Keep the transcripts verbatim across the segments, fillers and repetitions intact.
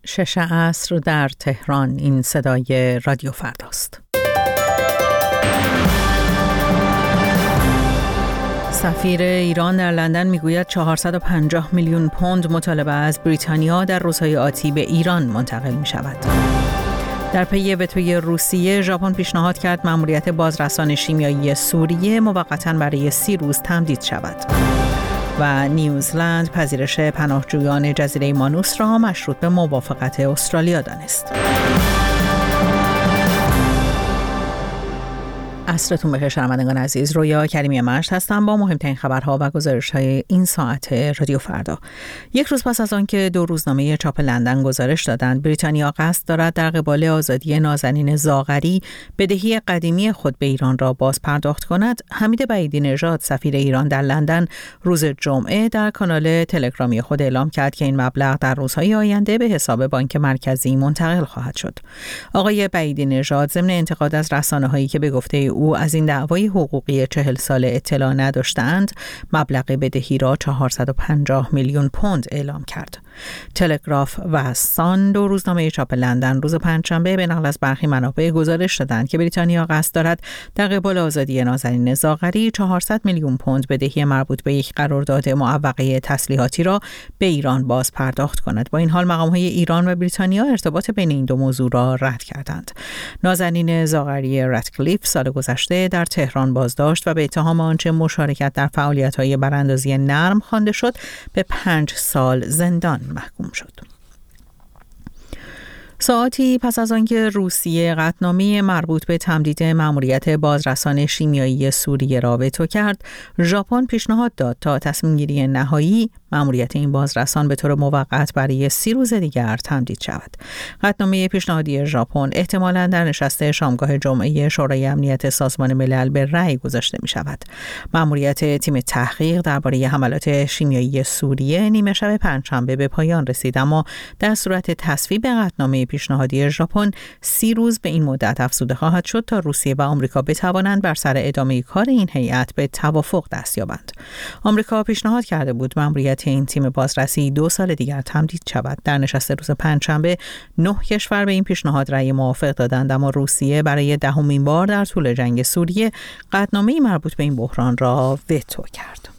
شش عصر در تهران. این صدای رادیو فرداست. سفیر ایران در لندن میگوید چهارصد و پنجاه میلیون پوند مطالبه از بریتانیا در روزهای آتی به ایران منتقل می شود. در پی وتوی روسیه، ژاپن پیشنهاد کرد مأموریت بازرسان شیمیایی سوریه موقتا برای سی روز تمدید شود. و نیوزلند پذیرش پناهجویان جزیره مانوس را مشروط به موافقت استرالیا دانست. عصرتون بخیر شنوندگان عزیز. رویا کریمی مشت هستم با مهمترین خبرها و گزارش‌های این ساعت رادیو فردا. یک روز پس از آنکه دو روزنامه چاپ لندن گزارش دادند بریتانیا قصد دارد در قبال آزادی نازنین زاغری بدهی قدیمی خود به ایران را باز پرداخت کند، حمید بعیدی نژاد سفیر ایران در لندن روز جمعه در کانال تلگرامی خود اعلام کرد که این مبلغ در روزهای آینده به حساب بانک مرکزی منتقل خواهد شد. آقای بعیدی نژاد ضمن انتقاد از رسانه‌هایی که به گفته او از این دعوای حقوقی چهل ساله اطلاع نداشتند، مبلغ بدهی را چهارصد و پنجاه میلیون پوند اعلام کرد. تلگراف و سان دو روزنامه چاپ لندن روز پنجشنبه به نقل از برخی منابع گزارش دادند که بریتانیا قصد دارد در قبال آزادی نازنین زاغری چهارصد میلیون پوند بدهی مربوط به یک قرارداد معوقه تسلیحاتی را به ایران باز پرداخت کند. با این حال مقام‌های ایران و بریتانیا ارتباط بین این دو موضوع را رد کردند. نازنین زاغری راتکلیف سال گذشته در تهران بازداشت و به اتهام آنچه مشارکت در فعالیت‌های براندازی نرم خوانده شد به پنج سال زندان محکوم شد. ساعتی پس از آنکه روسیه قطعنامه مربوط به تمدید مأموریت بازرسان شیمیایی سوریه را وتو کرد، ژاپن پیشنهاد داد تا تصمیم گیری نهایی مأموریت این بازرسان به طور موقت برای سی روز دیگر تمدید شود. قطعنامه پیشنهادی ژاپن احتمالاً در نشست شامگاه جمعه شورای امنیت سازمان ملل به رأی گذاشته می شود. مأموریت تیم تحقیق درباره حملات شیمیایی سوریه نیمه شب پنجشنبه به پایان رسید، اما در صورت تصویب قطعنامه پیشنهادی ژاپن سی روز به این مدت افزوده خواهد شد تا روسیه و آمریکا بتوانند بر سر ادامه کار این هیئت به توافق دست یابند. آمریکا پیشنهاد کرده بود مأموریت این تیم بازرسی دو سال دیگر تمدید شود. در نشست روز پنجشنبه نه کشور به این پیشنهاد رأی موافق دادند، اما روسیه برای دهمین بار در طول جنگ سوریه قطعنامه‌ای مربوط به این بحران را وتو کرد.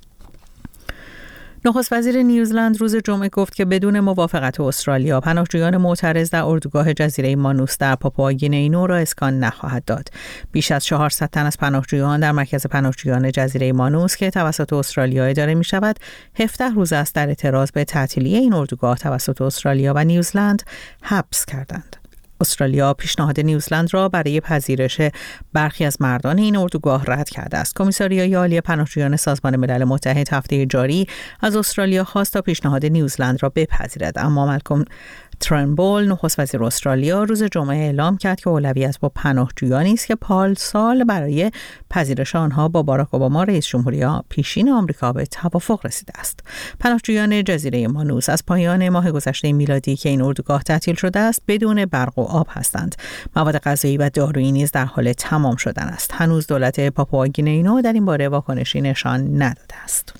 نخست وزیر نیوزلند روز جمعه گفت که بدون موافقت استرالیا پناهجویان معترض در اردوگاه جزیره مانوس در پاپوآگینی نو را اسکان نخواهد داد. بیش از چهارصد تن از پناهجویان در مرکز پناهجویان جزیره مانوس که توسط استرالیا اداره می شود، هفده روز است در اعتراض به تعطیلی این اردوگاه توسط استرالیا و نیوزلند حبس کردند. استرالیا پیشنهاد نیوزلند را برای پذیرش برخی از مردان این اردوگاه رد کرده است. کمیساریای عالی پناهجویان سازمان ملل متحد هفته جاری از استرالیا خواست تا پیشنهاد نیوزلند را بپذیرد، اما مالکوم ترنبول نخست وزیر استرالیا روز جمعه اعلام کرد که اولویت با پناهجویانی است که پارسال برای پذیرش آنها با باراک اوباما رئیس جمهوری پیشین آمریکا به توافق رسیده است. پناهجویان جزیره مانوس از پایان ماه گذشته میلادی که این اردوگاه تعطیل شده است بدون برق و آب هستند. مواد غذایی و دارویی نیز در حال تمام شدن است. هنوز دولت پاپوآگینی نو در این باره واکنشی نشان نداده است.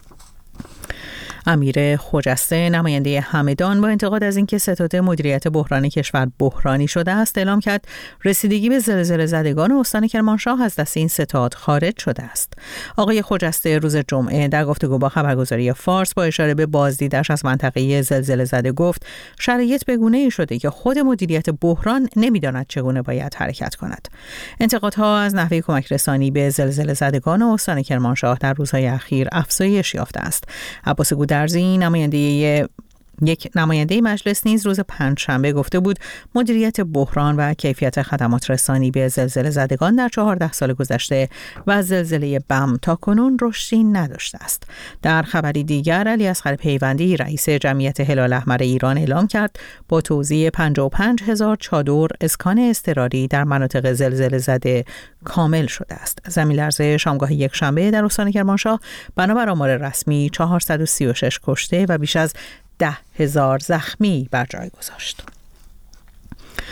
امیر خجسته نماینده همدان با انتقاد از اینکه ستاد مدیریت بحران کشور بحرانی شده است اعلام کرد رسیدگی به زلزله زدگان استان کرمانشاه از دست این ستاد خارج شده است. آقای خجسته روز جمعه در گفتگو با خبرگزاری فارس با اشاره به بازدیدش از منطقه زلزله زده گفت شرایط بگونه‌ای شده که خود مدیریت بحران نمی‌داند چگونه باید حرکت کند. انتقادها از نحوه کمک رسانی به زلزله زدگان استان کرمانشاه در روزهای اخیر افزایش یافته است. عباس درزی نماینده یک نماینده مجلس نیز روز پنجشنبه گفته بود مدیریت بحران و کیفیت خدمات رسانی به زلزله زدگان در چهارده سال گذشته و زلزله بم تا کنون رشدی نداشته است. در خبری دیگر علی اصغر پیوندی رئیس جمعیت هلال احمر ایران اعلام کرد با توزیع پنجاه و پنج هزار چادر اسکان اضطراری در مناطق زلزله زده کامل شده است. زمین لرزه شامگاه یک شنبه در استان کرمانشاه بنابر آمار رسمی چهارصد و سی و شش کشته و بیش از ده هزار زخمی بر جای گذاشت.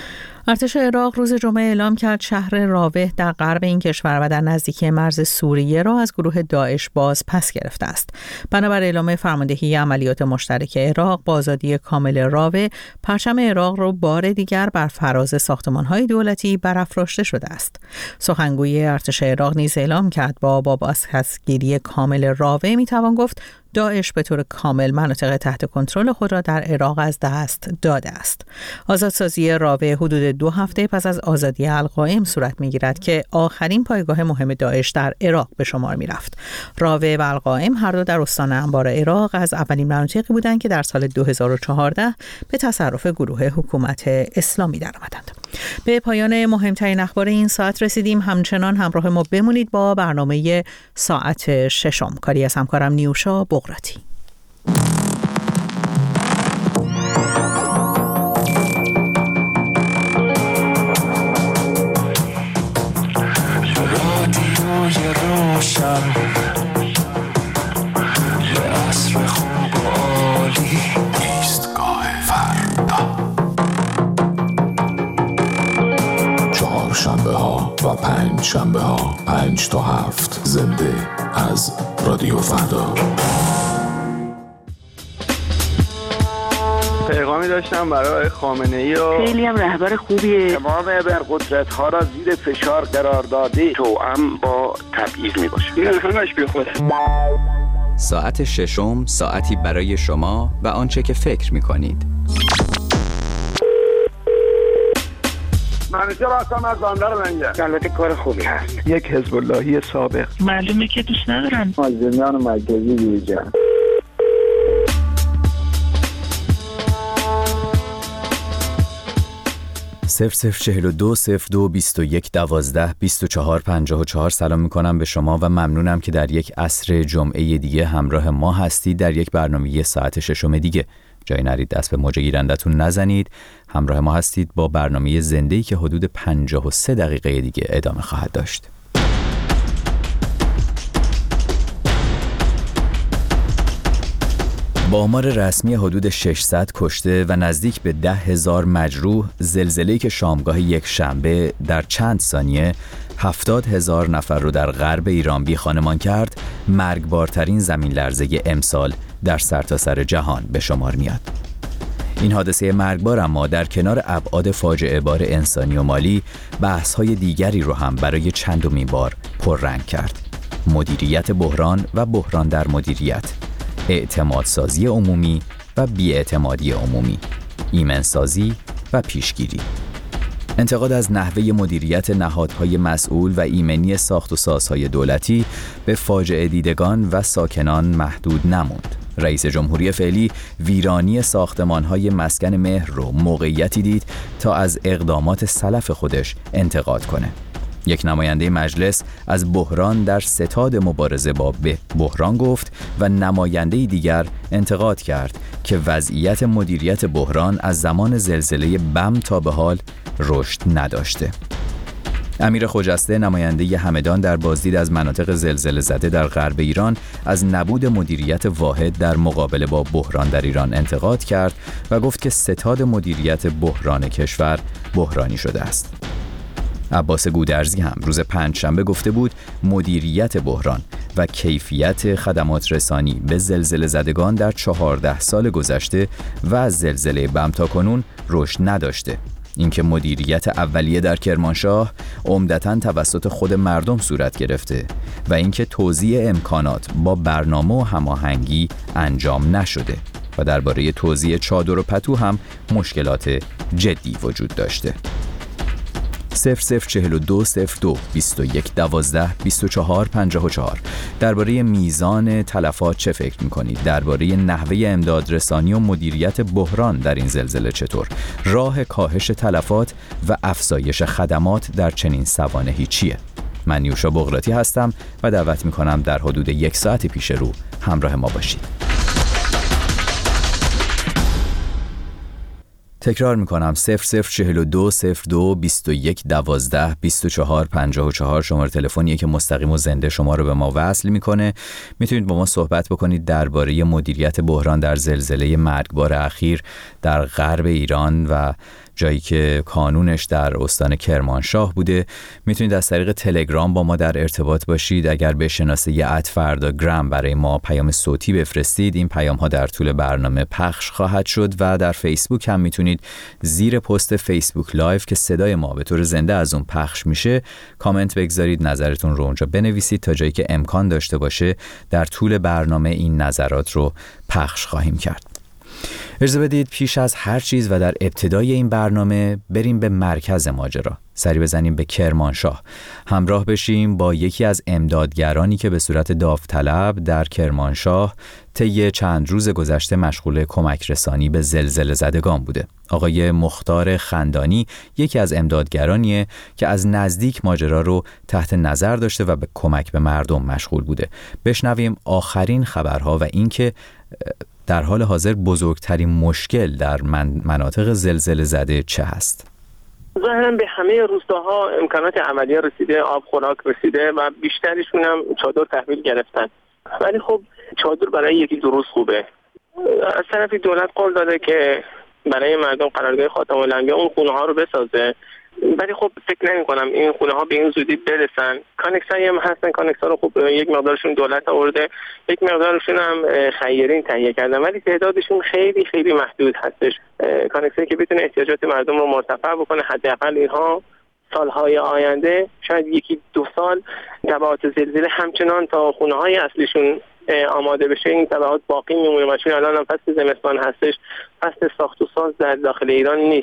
ارتش عراق روز جمعه اعلام کرد شهر راوه در غرب این کشور و در نزدیکی مرز سوریه را از گروه داعش باز پس گرفته است. بنابر اعلام فرماندهی عملیات مشترک عراق با آزادی کامل راوه، پرچم عراق را بار دیگر بر فراز ساختمان‌های دولتی برافراشته شده است. سخنگوی ارتش عراق نیز اعلام کرد با بازپسگیری کامل راوه میتوان گفت داعش به طور کامل مناطق تحت کنترل خود را در عراق از دست داده است. آزادسازی راوه حدود دو هفته پس از آزادی القائم صورت می‌گیرد که آخرین پایگاه مهم داعش در عراق به شمار می‌رفت. راوه و القائم هر دو در استان انبار عراق از اولین مناطقی بودند که در سال دو هزار و چهارده به تصرف گروه حکومت اسلامی درآمدند. به پایان مهمترین اخبار این ساعت رسیدیم. همچنان همراه ما بمونید با برنامه ساعت ششم. کاری از همکارم نیوشا بغراتی. رادیوی روشن عصر خوب و عالی، ایستگاه فردا، چهار شنبه ها و پنج شنبه ها پنج تا هفت زنده از رادیو فردا. پیغامی داشتم برای خامنه‌ای و خیلی هم رهبر خوبیه. تمام ابرقدرت ها را زیر فشار قرار داده، توأم با تبعیض می باشه. این همش بی خوده. ساعت ششم، ساعتی برای شما و آنچه که فکر می کنید. منیجر هستم از بندر منگه. البته کار خوبی هست. یک حزب اللهی سابق. معلومه که دوست ندارن. مازنیان مرکزی یوجن. صفر صفر چهل و دو صفر دو بیست و یک دوازده بیست و چهار پنجاه و چهار سلام میکنم به شما و ممنونم که در یک عصر جمعه دیگه همراه ما هستید در یک برنامه ساعت ششم دیگه. جای نرید دست به موج گیرندتون نزنید. همراه ما هستید با برنامه زنده‌ای که حدود پنجاه و سه دقیقه دیگه ادامه خواهد داشت. با آمار رسمی حدود ششصد کشته و نزدیک به ده هزار مجروح، زلزله‌ای که شامگاه یک شنبه در چند ثانیه هفتاد هزار نفر رو در غرب ایران بی خانمان کرد، مرگبارترین زمین لرزه امسال در سرتاسر جهان به شمار میاد. این حادثه مرگبار اما در کنار ابعاد فاجعه بار انسانی و مالی، بحث‌های دیگری رو هم برای چندمین بار پررنگ کرد. مدیریت بحران و بحران در مدیریت، اعتمادسازی عمومی و بی‌اعتمادی عمومی، ایمنسازی و پیشگیری. انتقاد از نحوه مدیریت نهادهای مسئول و ایمنی ساخت و سازهای دولتی به فاجعه دیدگان و ساکنان محدود نموند. رئیس جمهوری فعلی ویرانی ساختمانهای مسکن مهر رو موقعیتی دید تا از اقدامات سلف خودش انتقاد کنه. یک نماینده مجلس از بحران در ستاد مبارزه با بحران گفت و نماینده دیگر انتقاد کرد که وضعیت مدیریت بحران از زمان زلزله بم تا به حال رشد نداشته. امیر خجسته نماینده همدان در بازدید از مناطق زلزله زده در غرب ایران از نبود مدیریت واحد در مقابله با بحران در ایران انتقاد کرد و گفت که ستاد مدیریت بحران کشور بحرانی شده است. عباس گودرزی هم روز پنجشنبه گفته بود مدیریت بحران و کیفیت خدمات رسانی به زلزله زدگان در چهارده سال گذشته و از زلزله بم تا کنون رشد نداشته. اینکه مدیریت اولیه در کرمانشاه عمدتاً توسط خود مردم صورت گرفته و اینکه توزیع امکانات با برنامه و هماهنگی انجام نشده و درباره توزیع چادر و پتو هم مشکلات جدی وجود داشته. صفر صفر چهل و دو صفر دو بیست و یک دوازده بیست و چهار پنجاه و چهار. درباره میزان تلفات چه فکر میکنید؟ درباره نحوه امداد رسانی و مدیریت بحران در این زلزله چطور؟ راه کاهش تلفات و افزایش خدمات در چنین سوانحی چیه؟ من نیوشا بغراتی هستم و دعوت میکنم در حدود یک ساعت پیش رو همراه ما باشید. تکرار میکنم صفر صفر چهل و دو صفر دو بیست و یک دوازده بیست و چهار پنجاه و چهار شماره تلفنیه که مستقیم و زنده شما رو به ما وصل میکنه. میتونید با ما صحبت بکنید درباره مدیریت بحران در زلزله مرگبار اخیر در غرب ایران و جایی که کانونش در استان کرمانشاه بوده. میتونید از طریق تلگرام با ما در ارتباط باشید. اگر به شناسه ات فردا گرام برای ما پیام صوتی بفرستید، این پیام ها در طول برنامه پخش خواهد شد و در فیسبوک هم میتونید زیر پست فیسبوک لایو که صدای ما به طور زنده از اون پخش میشه کامنت بگذارید، نظرتون رو اونجا بنویسید تا جایی که امکان داشته باشه در طول برنامه این نظرات رو پخش خواهیم کرد. اجازه بدید پیش از هر چیز و در ابتدای این برنامه بریم به مرکز ماجرا، سری بزنیم به کرمانشاه، همراه بشیم با یکی از امدادگرانی که به صورت داوطلب در کرمانشاه طی چند روز گذشته مشغول کمک رسانی به زلزله زدگان بوده. آقای مختار خندانی یکی از امدادگرانیه که از نزدیک ماجرا رو تحت نظر داشته و به کمک به مردم مشغول بوده. بشنویم آخرین خبرها و اینکه در حال حاضر بزرگترین مشکل در من مناطق زلزله زده چه هست؟ ظاهراً به همه روستاها امکانات عملیه رسیده، آب خوراک رسیده و بیشترشون هم چادر تحویل گرفتن. ولی خب چادر برای یکی دو روز خوبه. از طرفی دولت قول داده که برای مردم قرارگاه خاتم الانبیا اون خونه ها رو بسازه، ولی خب فکر نمی کنم این خونه ها به این زودی برسن. کانکسایی هم هستن، کانکسا رو خب یک مقدارشون دولت آورده، یک مقدارشون هم خیرین تهیه کردن، ولی تعدادشون خیلی خیلی محدود هستش. کانکسایی که بتونه احتیاجات مردم رو مرتفع بکنه، حداقل اینها سالهای آینده، شاید یکی دو سال تبعات زلزله همچنان تا خونه های اصلیشون آماده بشه این تبعات باقی میمونه. و چون الان هم فصل زمستان هستش، فصل ساخت و ساز در داخل ایران نیست.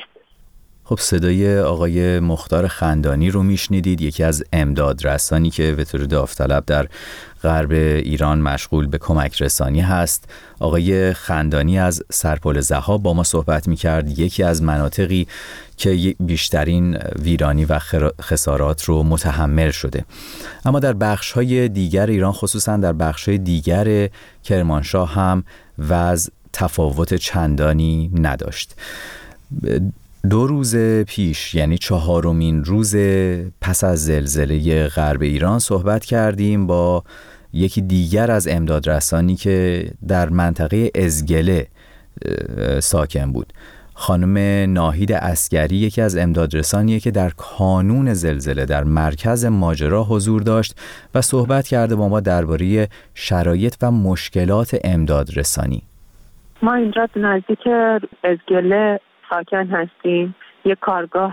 خب صدای آقای مختار خندانی رو میشنیدید، یکی از امداد رسانی که به طور داوطلب در غرب ایران مشغول به کمک رسانی هست. آقای خندانی از سرپل ضحاب با ما صحبت میکرد، یکی از مناطقی که بیشترین ویرانی و خسارات رو متحمل شده. اما در بخش‌های دیگر ایران، خصوصا در بخش‌های دیگر کرمانشاه هم وضع تفاوت چندانی نداشت. دو روز پیش، یعنی چهارمین روز پس از زلزله غرب ایران، صحبت کردیم با یکی دیگر از امدادرسانی که در منطقه ازگله ساکن بود. خانم ناهید عسگری یکی از امدادرسانیه که در کانون زلزله در مرکز ماجرا حضور داشت و صحبت کرده با ما درباره شرایط و مشکلات امدادرسانی. ما اینجا نزدیک ازگله ساکن هستیم. یک کارگاه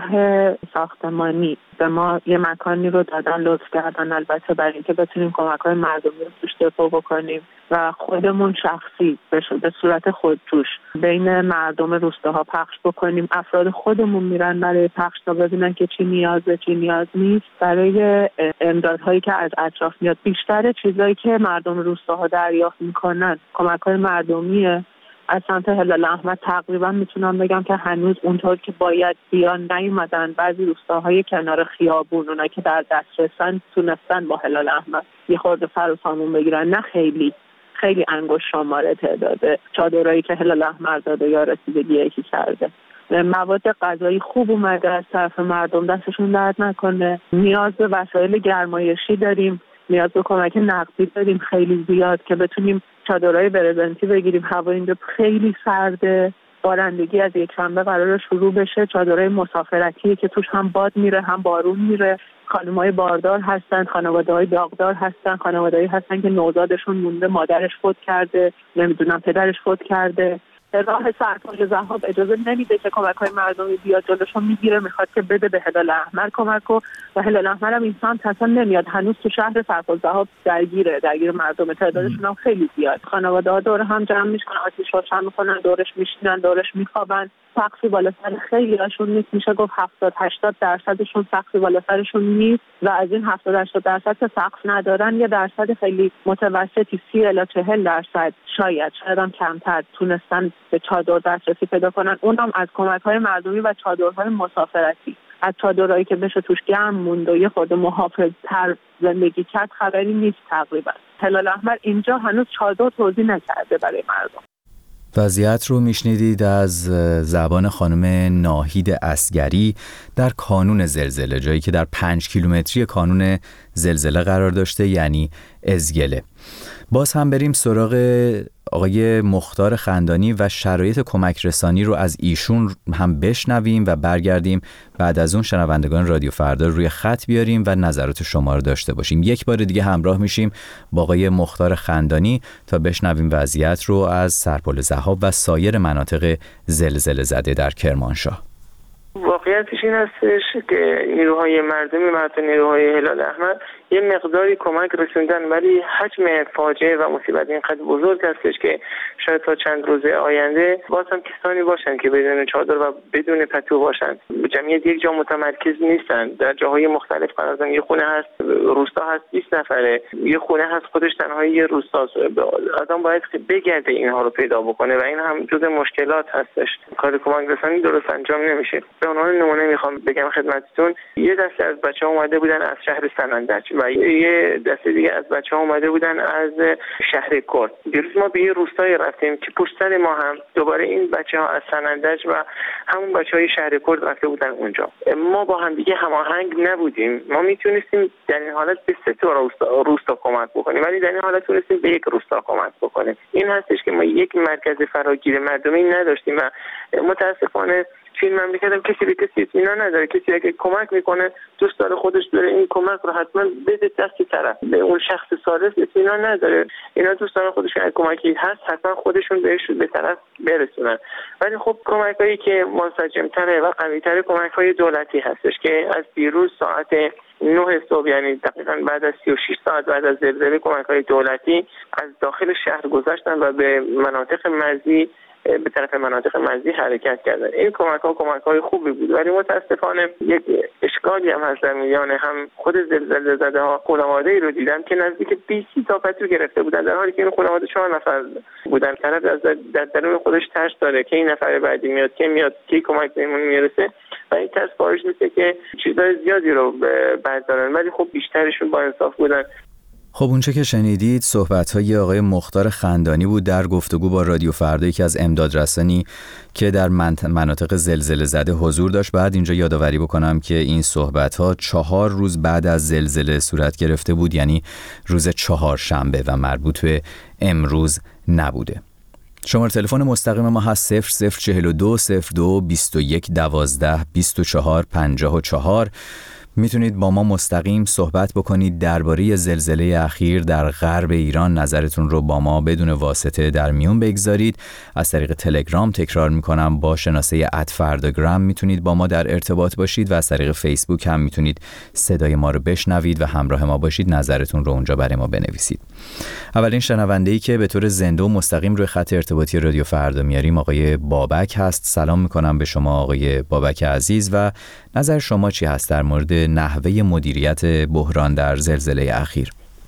ساختمانی به ما یه مکانی رو دادن، لطف کردن، البته برای اینکه بتونیم کمک‌های مردمی رو توش دفاع بکنیم و خودمون شخصی به صورت خودجوش بین مردم روستاها پخش بکنیم. افراد خودمون میرن برای پخش تا ببینن که چی نیازه چی نیاز نیست برای امدادهایی که از اطراف میاد. بیشتر چیزایی که مردم روستاها دریافت میکنن کمک‌های مردمیه. از سمت هلال احمر تقریبا میتونم بگم که هنوز اونطور که باید بیان نیومدن. بعضی روستاهای کنار خیابون، اونا که در دسترسن، تونستن با هلال احمر یه خورده سر و سامون بگیرن. نه خیلی خیلی انگشت شماره تعداده چادرایی که هلال احمر داده یا رسیدگی یکی کرده. مواد غذایی خوب اومده از طرف مردم، دستشون درد نکنه. نیاز به وسایل گرمایشی داریم، نیاز به کمک نقدی داریم خیلی زیاد که بتونیم چادرای برزنتی بگیریم. هوا اینجا خیلی سرده، بارندگی از یک شنبه قرار شروع بشه. چادرای مسافرتی که توش هم باد میره هم بارون میره. خانم‌های باردار هستن، خانواده‌های داغدار هستن، خانواده‌ای هستن که نوزادشون مونده، مادرش فوت کرده، نمیدونم پدرش فوت کرده. راه سرپل ضحاب اجازه نمیده که کمک‌های مردمی بیاد جلوشو میگیره، میخواد که بده به هلال احمر کمک و و هلال احمر هم این سمت اصلا نمیاد. هنوز تو شهر سرپل ضحاب درگیره درگیر مردم، تعدادشون هم خیلی زیاد. خانواده‌ها دور هم جمع میشن، آتش روشن میکنن، دورش میشینن، دورش میخوابن. سقفی بالا سر خیلی هاشون نیست، میشه گفت هفتاد هشتاد درصدشون سقفی بالا سرشون نیست و از این هفتاد هشتاد درصد که سقف ندارن یه درصد خیلی متوسطی سی الی چهل درصد شاید شاید هم کمتر تونستن به چادر دسترسی پیدا کنن، اونم از کمک‌های مردمی و چادرهای مسافرتی. از چادرایی که بشه توش گرم موند و یه خورده محافظ‌تر زندگی کرد خبری نیست تقریبا. هلال احمر اینجا هنوز چادر توزیع نکرده برای مردم. وضعیت رو میشنیدید از زبان خانم ناهید عسگری در کانون زلزله، جایی که در پنج کیلومتری کانون زلزله قرار داشته، یعنی ازگله. باز هم بریم سراغ آقای مختار خندانی و شرایط کمک رسانی رو از ایشون هم بشنویم و برگردیم بعد از اون شنوندگان رادیو فردا روی خط بیاریم و نظرات شما رو داشته باشیم. یک بار دیگه همراه میشیم با آقای مختار خندانی تا بشنویم وضعیت رو از سرپل ضحاب و سایر مناطق زلزله زده در کرمانشاه. واقعیتش این هستش که نیروهای مردمی و نیروهای هلال احمر یه مقداری کمک رسوندن، ولی حجم فاجعه و مصیبت اینقدر بزرگ هستش که شاید تا چند روز آینده باز هم کسانی باشن که بدون چادر و بدون پتو باشن. جمعیت یک جا متمرکز نیستن، در جاهای مختلف قرار دارن. یه خونه هست روستا هست بیست نفره، یه خونه هست خودش تنهایی یه روستاست. آدم باید بگرده اینها رو پیدا بکنه و این هم جزء مشکلات هستش. کار کمک رسانی درست انجام نمیشه. به عنوان نمونه میخوام بگم خدمتتون، یه دسته از بچه‌ها اومده بودن از شهر سنندج و یه دسته دیگه از بچه‌ها اومده بودن از شهر کرد. دیروز ما به یه روستایی رفتیم که پشت سر ما هم دوباره این بچه‌ها از سنندج و همون بچه‌های شهر کرد رفته بودن اونجا. ما با هم دیگه هماهنگ نبودیم. ما میتونستیم در این حالت به سه تا روستا, روستا کمک بکنیم، ولی در این حالت تونستیم به یک روستا کمک بکنیم. این هستش که ما یک مرکز فراگیر مردمی نداشتیم و متاسفانه فیلم مملکت هم کسی به کسی اطمینان نداره. کسی که کمک میکنه دوست داره خودش داره این کمک رو حتما بده دست طرف، به اون شخص ثالث اطمینان نداره. اینا دوست دارن خودشون اگه کمکی هست حتما خودشون بهش به طرف برسونن. ولی خب کمکایی که منسجم‌تره و قوی‌تر کمک‌های دولتی هستش که از دیروز ساعت نه صبح، یعنی دقیقاً بعد از سی و شش ساعت بعد از زلزله، کمک‌های دولتی از داخل شهر گذشتن و به مناطق مرزی به طرف مناطق مرزی حرکت کردن. این کمک‌ها کمک‌های خوبی بود، ولی متاسفانه یک اشکالی هم هست در میان هم خود زلزله زده‌ها. خانواده‌ای رو دیدم که نزدیک بیست تا پتو گرفته بودن، در حالی که این خانواده چهار نفر بودن. طرف از در درون خودش ترس داره که این نفر بعدی میاد، که میاد، کی کمک بهمون میرسه و این ترس باعث میشه که چیزای زیادی رو بردارن، ولی خب بیشترشون با انصاف بودن. خب اونچه که شنیدید صحبت‌های آقای مختار خندانی بود در گفتگو با رادیو فردا، یکی از امدادرسانی که در مناطق زلزله زده حضور داشت. بعد اینجا یادآوری بکنم که این صحبت‌ها چهار روز بعد از زلزله صورت گرفته بود، یعنی روز چهارشنبه و مربوط به امروز نبوده. شماره تلفن مستقیم ما هست صفر صفر چهل و دو صفر دو بیست و یک دوازده بیست و چهار پنجاه و چهار. میتونید با ما مستقیم صحبت بکنید درباره زلزله اخیر در غرب ایران. نظرتون رو با ما بدون واسطه در میون بگذارید. از طریق تلگرام، تکرار میکنم، با شناسه ات فرداگرام میتونید با ما در ارتباط باشید و از طریق فیسبوک هم میتونید صدای ما رو بشنوید و همراه ما باشید. نظرتون رو اونجا برای ما بنویسید. اولین شنونده‌ای که به طور زنده و مستقیم روی خط ارتباطی رادیو فردا میاریم آقای بابک هست. سلام میکنم به شما آقای بابک عزیز و نظر شما چی هست در مورد نحوه مدیریت بحران در زلزله اخیر؟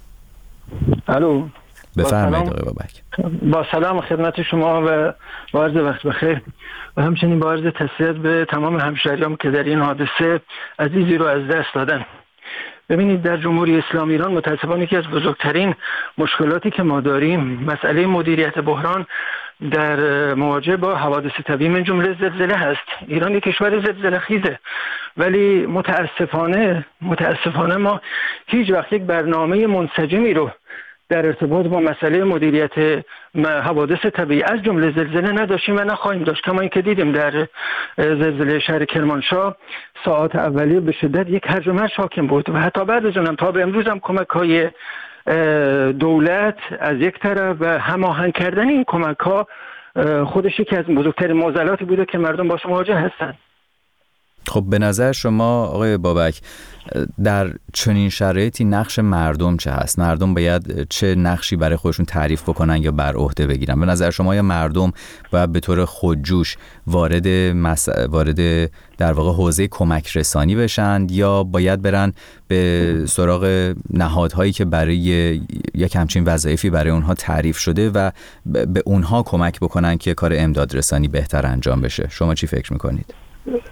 الو، بفرمایید آقای بابک. با سلام خدمت شما و با عرض وقت بخیر و همچنین با عرض تسلیت به تمام همشهریان که در این حادثه عزیزی رو از دست دادن. ببینید، در جمهوری اسلامی ایران متاسفانه یکی از بزرگترین مشکلاتی که ما داریم مسئله مدیریت بحران در مواجهه با حوادث طبیعی من جمله زلزله هست. ایران یک کشور زلزله خیزه، ولی متاسفانه متاسفانه ما هیچ وقت یک برنامه منسجمی رو در ارتباط با مسئله مدیریت حوادث طبیعی از جمله زلزله نداشتیم و نخواهیم داشت. کما اینکه دیدیم در زلزله شهر کرمانشاه ساعات اولیه به شدت یک هرج و مرج حاکم بود و حتی بعد از اونم تا به امروز هم کمک‌های دولت از یک طرف و هماهنگ کردن این کمک‌ها خودش یکی از بزرگترین معضلاتی بوده که مردم باش مواجه هستند. خب به نظر شما آقای بابک در چنین شرایطی نقش مردم چه هست؟ مردم باید چه نقشی برای خودشون تعریف بکنن یا بر عهده بگیرن؟ به نظر شما یا مردم باید به طور خودجوش وارد مس... وارد در واقع حوزه کمک رسانی بشن یا باید برن به سراغ نهادهایی که برای یک همچین وظایفی برای اونها تعریف شده و به اونها کمک بکنن که کار امداد رسانی بهتر انجام بشه؟ شما چی فکر میکنید؟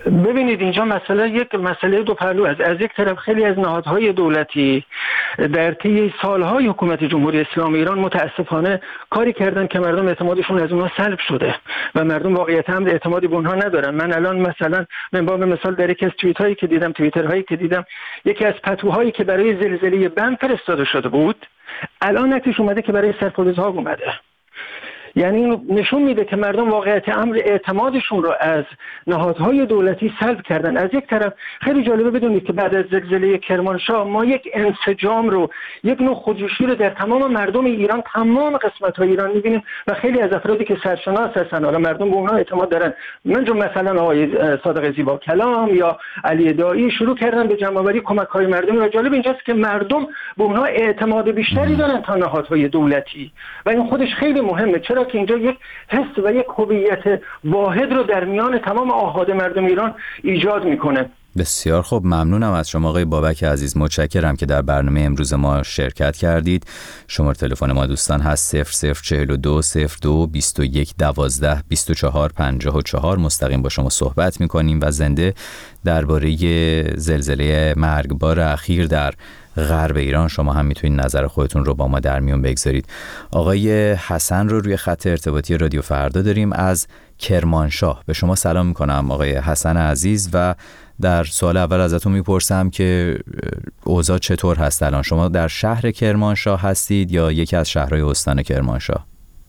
ببینید اینجا مسئله یک مسئله دو پهلو است. از یک طرف خیلی از نهادهای دولتی در طی سالهای حکومت جمهوری اسلامی ایران متاسفانه کاری کردن که مردم اعتمادشون از اونها سلب شده و مردم واقعیت هم اعتمادی به اونها ندارن. من الان مثلا من با مثال در یکی از توییت هایی که دیدم توییتر هایی که دیدم یکی از پتوهایی که برای زلزله بم فرستاده شده بود الان نتیجه اومده که برای سرپوزها اومده. یعنی این نشون میده که مردم واقعیت امر اعتمادشون رو از نهادهای دولتی سلب کردن. از یک طرف خیلی جالبه بدونید که بعد از زلزله کرمانشاه ما یک انسجام رو، یک نوع خودجوشی رو در تمام مردم ایران، تمام قسمت‌های ایران می‌بینیم و خیلی از افرادی که سرشناس هستن حالا مردم به اونها اعتماد دارن، من جو مثلا آقای صادق زیبا کلام یا علی دایی شروع کردن به جمع‌آوری کمک‌های مردمی و جالب اینجاست که مردم به اونها اعتماد بیشتری دارن تا نهادهای دولتی و این خودش خیلی مهمه، چرا که اینجا یک حس و یک هویت واحد رو در میان تمام آحاد مردم ایران ایجاد میکنه. بسیار خوب، ممنونم از شما آقای بابک عزیز، متشکرم که در برنامه امروز ما شرکت کردید. شماره تلفن ما دوستان هست صفر صفر چهل و دو صفر دو بیست و یک دوازده بیست و چهار پنجاه و چهار. مستقیم با شما صحبت میکنیم و زنده درباره زلزله مرگبار اخیر در غرب ایران شما هم میتونید نظر خودتون رو با ما در میون بگذارید. آقای حسن رو روی خط ارتباطی رادیو فردا داریم از کرمانشاه. به شما سلام میکنم آقای حسن عزیز و در سوال اول ازتون میپرسم که اوضاع چطور هست الان؟ شما در شهر کرمانشاه هستید یا یکی از شهرهای استان کرمانشاه؟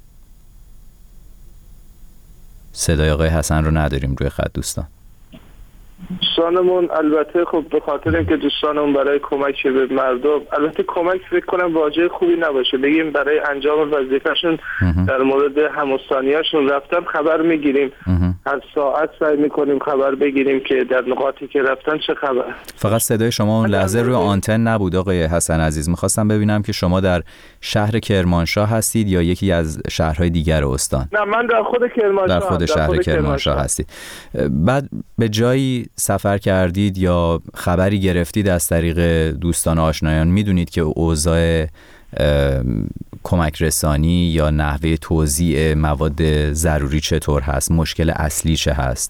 صدای آقای حسن رو نداریم روی خط دوستان. دوستانمون البته خب به خاطر اینکه دوستانمون برای کمک به مردم، البته کمک فکر کنم واژه خوبی نباشه، بگیم برای انجام وظیفه‌شون در مورد هموطنیاشون رفتن خبر میگیریم، هر ساعت سعی میکنیم خبر بگیریم که در نقاطی که رفتن چه خبر. فقط صدای شما اون لحظه روی آنتن نبود آقای حسن عزیز. میخواستم ببینم که شما در شهر کرمانشاه هستید یا یکی از شهرهای دیگر استان؟ نه، من در خود کرمانشاه، در خود شهر کرمانشاه, کرمانشاه هستید. بعد به جایی سفر کردید یا خبری گرفتید از طریق دوستان آشنایان، میدونید که اوضاع کمک رسانی یا نحوه توزیع مواد ضروری چطور هست؟ مشکل اصلی چه هست؟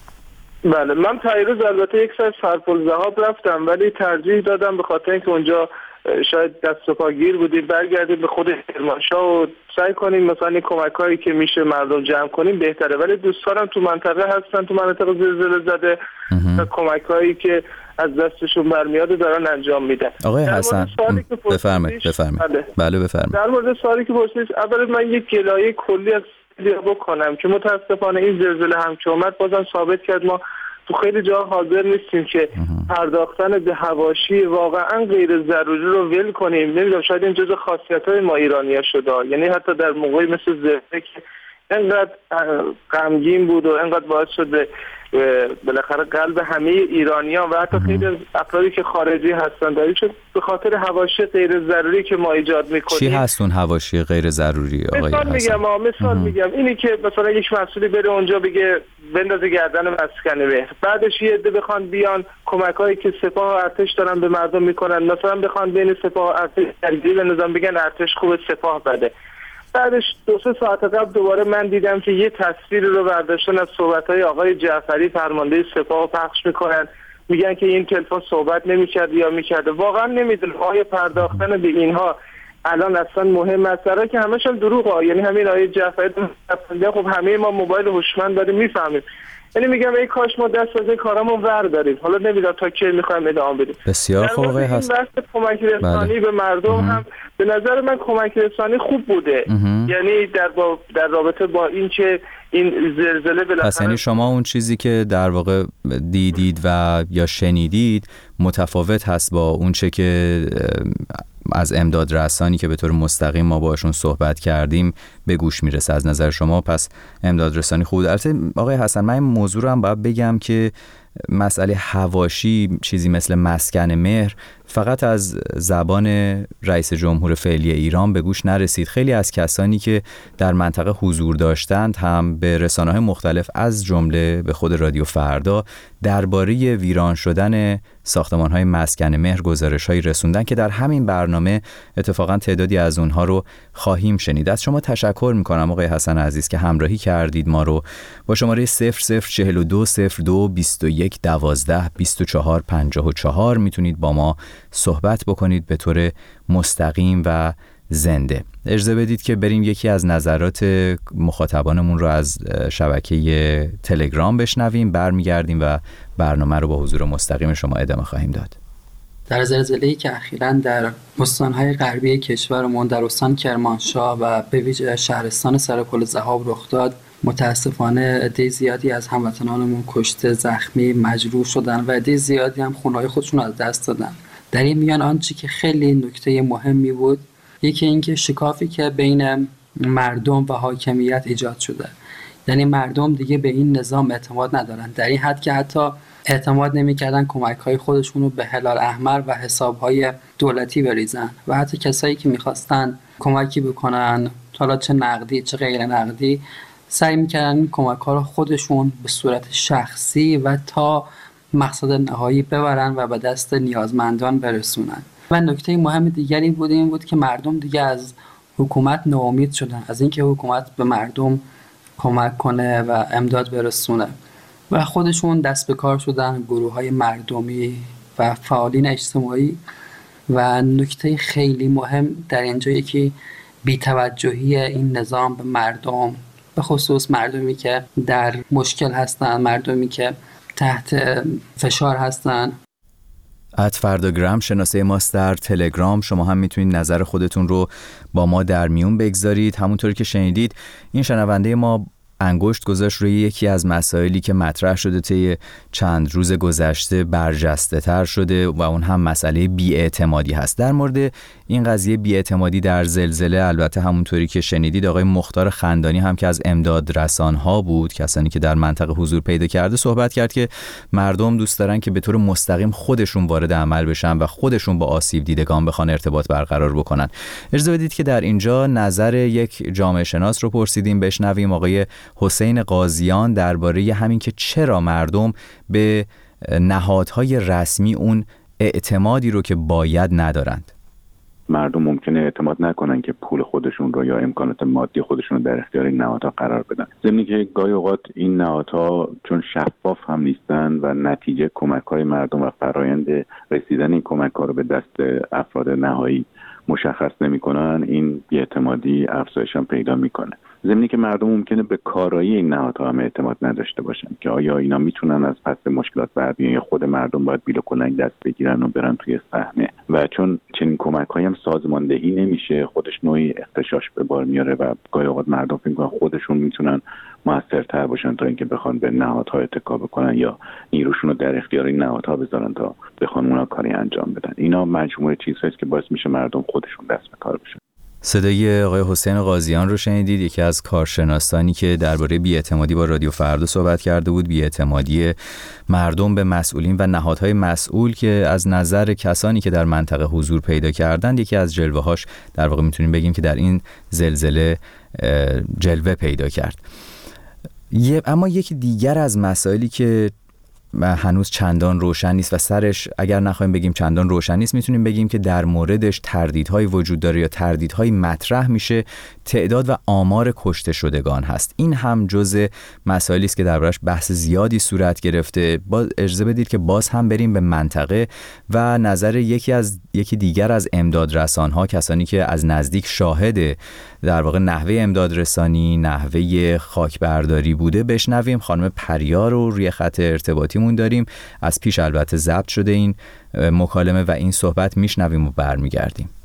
بله، من تایروز البته یک سر سرپل ذهاب رفتم ولی ترجیح دادم به خاطر اینکه اونجا شاید دست و پا گیر بودیم برگردیم به خود کرمانشاه و سعی کنیم مثلا کمک هایی که میشه مردم جمع کنیم بهتره. ولی دوستانم تو منطقه هستن، تو منطقه زلزله زده و کمک هایی که از دستشون برمیاد دارن انجام میدن. آقای حسن بفرمایید. بفرمایید. بله, بله بفرمایید. در مورد سوالی که پرسیدید، اول من یک گلایه کلی از بکنم که متاسفانه این زلزله هم که اومد بازم ثابت کرد ما تو خیلی جا حاضر نیستیم که پرداختن به حواشی واقعا غیر ضروری رو ول کنیم. نمیدونم شاید این جزء خاصیت‌های ما ایرانی‌ها شده، یعنی حتی در موقعی مثل زلزله که انقدر غمگین بود و انقدر باعث شد بالاخره قلب همه ایرانیان و حتی خیلی افرادی که خارجی هستن داری شد به خاطر حواشی غیر ضروری که ما ایجاد میکنیم. چی هست اون حواشی غیر ضروری آقای مثال حسن؟ میگم آه مثال میگم اینی که مثلا یک مسئولی بره اونجا بگه بندازه گردن مسکن مهر، بعدش یه عده بخوان بیان کمکایی که سپاه و ارتش دارن به مردم میکنن، مثلا بخوان بین سپاه و ارتش درگیری بندازن بگن ارتش خوبه سپاه بده، بعدش دو سه ساعت قبل دوباره من دیدم که یه تصویر رو برداشتن از صحبت‌های آقای جعفری فرمانده سپاه پخش میکنن، میگن که این تلفن صحبت نمی‌کرد یا می‌کرد. واقعا نمیدونم آیا پرداختن به اینها الان اصلا مهم است؟ برای که همش هم دروغه، یعنی همین آقای جعفری خب همه ما موبایل هوشمند داریم میفهمیم. یعنی میگم ای کاش ما دست از این کارامون ور داریم. حالا نمیدونم تا کی میخوایم ادامه بدیم. بسیار خوب آقای حسن. این بحث کمک رسانی به مردم ام. هم به نظر من کمک رسانی خوب بوده. ام. یعنی در با در رابطه با این که این زلزله بالاخره پس یعنی شما اون چیزی که در واقع دیدید و یا شنیدید متفاوت هست با اون چه که از امداد رسانی که به طور مستقیم ما باشون صحبت کردیم به گوش میرسه از نظر شما. پس امداد رسانی خوب. البته آقای حسن من این موضوع رو هم باید بگم که مسئله حواشی، چیزی مثل مسکن مهر، فقط از زبان رئیس جمهور فعلی ایران به گوش نرسید. خیلی از کسانی که در منطقه حضور داشتند هم به رسانه‌های مختلف از جمله به خود رادیو فردا درباره ویران شدن ساختمان‌های مسکن مهر گزارش‌هایی رسوندن که در همین برنامه اتفاقا تعدادی از اونها رو خواهیم شنید. از شما تشکر می‌کنم آقای حسن عزیز که همراهی کردید ما رو. با شماره صفر صفر چهل و دو صفر دو بیست و یک دوازده بیست و چهار پنجاه و چهار میتونید با ما صحبت بکنید به طور مستقیم و زنده. اجازه بدید که بریم یکی از نظرات مخاطبانمون رو از شبکه تلگرام بشنویم، برمیگردیم و برنامه رو با حضور مستقیم شما ادامه خواهیم داد. در زلزله‌ای که اخیراً در استان‌های غربی کشورمون در استان کرمانشاه و به ویژه شهرستان سرپل ذهاب رخ داد، متاسفانه عده زیادی از هموطنانمون کشته، زخمی، مجروح شدن و عده زیادی هم خونه‌های خودشون از دست دادن. در این میان آنچه که خیلی نکته مهمی بود، یکی اینکه شکافی که بین مردم و حاکمیت ایجاد شده. یعنی مردم دیگه به این نظام اعتماد ندارن، در این حد که حتی اعتماد نمی‌کردن کمک‌های خودشون رو به هلال احمر و حساب‌های دولتی بریزن و حتی کسایی که می‌خواستن کمکی بکنن، حالا چه نقدی چه غیر نقدی، سعی می‌کردن کمک‌ها رو خودشون به صورت شخصی و تا مقصد نهایی ببرن و به دست نیازمندان برسونن. و نکته مهم دیگری بود این بود که مردم دیگه از حکومت ناامید شدن، از اینکه حکومت به مردم کمک کنه و امداد برسونه و خودشون دست به کار شدن، گروه‌های مردمی و فعالین اجتماعی. و نکته خیلی مهم در اینجا یکی بی‌توجهی این نظام به مردم، به خصوص مردمی که در مشکل هستن، مردمی که تحت فشار هستن. ات فرداگرام شناسه ماست در تلگرام. شما هم میتونید نظر خودتون رو با ما در میون بگذارید. همونطور که شنیدید این شنونده ما انگشت گذاشت روی یکی از مسائلی که مطرح شده طی چند روز گذشته برجسته تر شده و اون هم مسئله بی‌اعتمادی هست. در مورد این قضیه بی‌اعتمادی در زلزله، البته همونطوری که شنیدید آقای مختار خندانی هم که از امداد رسان‌ها بود، کسانی که در منطقه حضور پیدا کرده، صحبت کرد که مردم دوست دارن که به طور مستقیم خودشون وارد عمل بشن و خودشون با آسیب دیدگان بخوان ارتباط برقرار بکنن. اجازه بدید که در اینجا نظر یک جامعه شناس رو پرسیدیم، بشنویم آقای حسین قاضیان درباره همین که چرا مردم به نهادهای رسمی اون اعتمادی رو که باید ندارند. مردم ممکنه اعتماد نکنن که پول خودشون رو یا امکانات مادی خودشون رو در اختیار این نهادها قرار بدن. ضمن که گاهی اوقات این نهادها چون شفاف هم نیستن و نتیجه کمک‌های مردم و فرایند رسیدن این کمک‌ها رو به دست افراد نهایی مشخص نمی‌کنن، این بی‌اعتمادی افزایش هم پیدا می‌کنه. ضمن که مردم ممکنه به کارایی این نهادها هم اعتماد نداشته باشن که آیا اینا میتونن از پس مشکلات بر بیان یا خود مردم باید بیل و کلنگ دست بگیرن و برن توی صحنه. و چون چنین کمک‌هایی هم سازماندهی نمیشه، خودش نوعی اختشاش به بار میاره و گاهی اوقات مردم فکر می‌کنن خودشون میتونن موثرتر باشن تا اینکه بخوان به نهادها اتکا بکنن یا نیروشون رو در اختیار این نهادها بذارن تا بخوان اونا کاری انجام بدن. اینا مجموعه چیزهاست که باعث میشه مردم خودشون دست به کار بشن. صدای آقای حسین قاضیان رو شنیدید، یکی از کارشناسانی که درباره بی‌اعتمادی با رادیو فردا صحبت کرده بود، بی‌اعتمادی مردم به مسئولین و نهادهای مسئول که از نظر کسانی که در منطقه حضور پیدا کردند یکی از جلوه‌هاش در واقع میتونیم بگیم که در این زلزله جلوه پیدا کرد. اما یکی دیگر از مسائلی که هنوز چندان روشن نیست و سرش اگر نخواهیم بگیم چندان روشن نیست، میتونیم بگیم که در موردش تردیدهای وجود داره یا تردیدهای مطرح میشه، تعداد و آمار کشته شدگان هست. این هم جزء مسائلی است که دربارش بحث زیادی صورت گرفته. باز اجازه بدید که باز هم بریم به منطقه و نظر یکی از یکی دیگر از امدادرسان‌ها، کسانی که از نزدیک شاهد در واقع نحوه امدادرسانی، نحوه خاکبرداری بوده بشنویم. خانم پریا رو روی خط ارتباطیمون داریم، از پیش البته ضبط شده این مکالمه و این صحبت، میشنویم و برمیگردیم.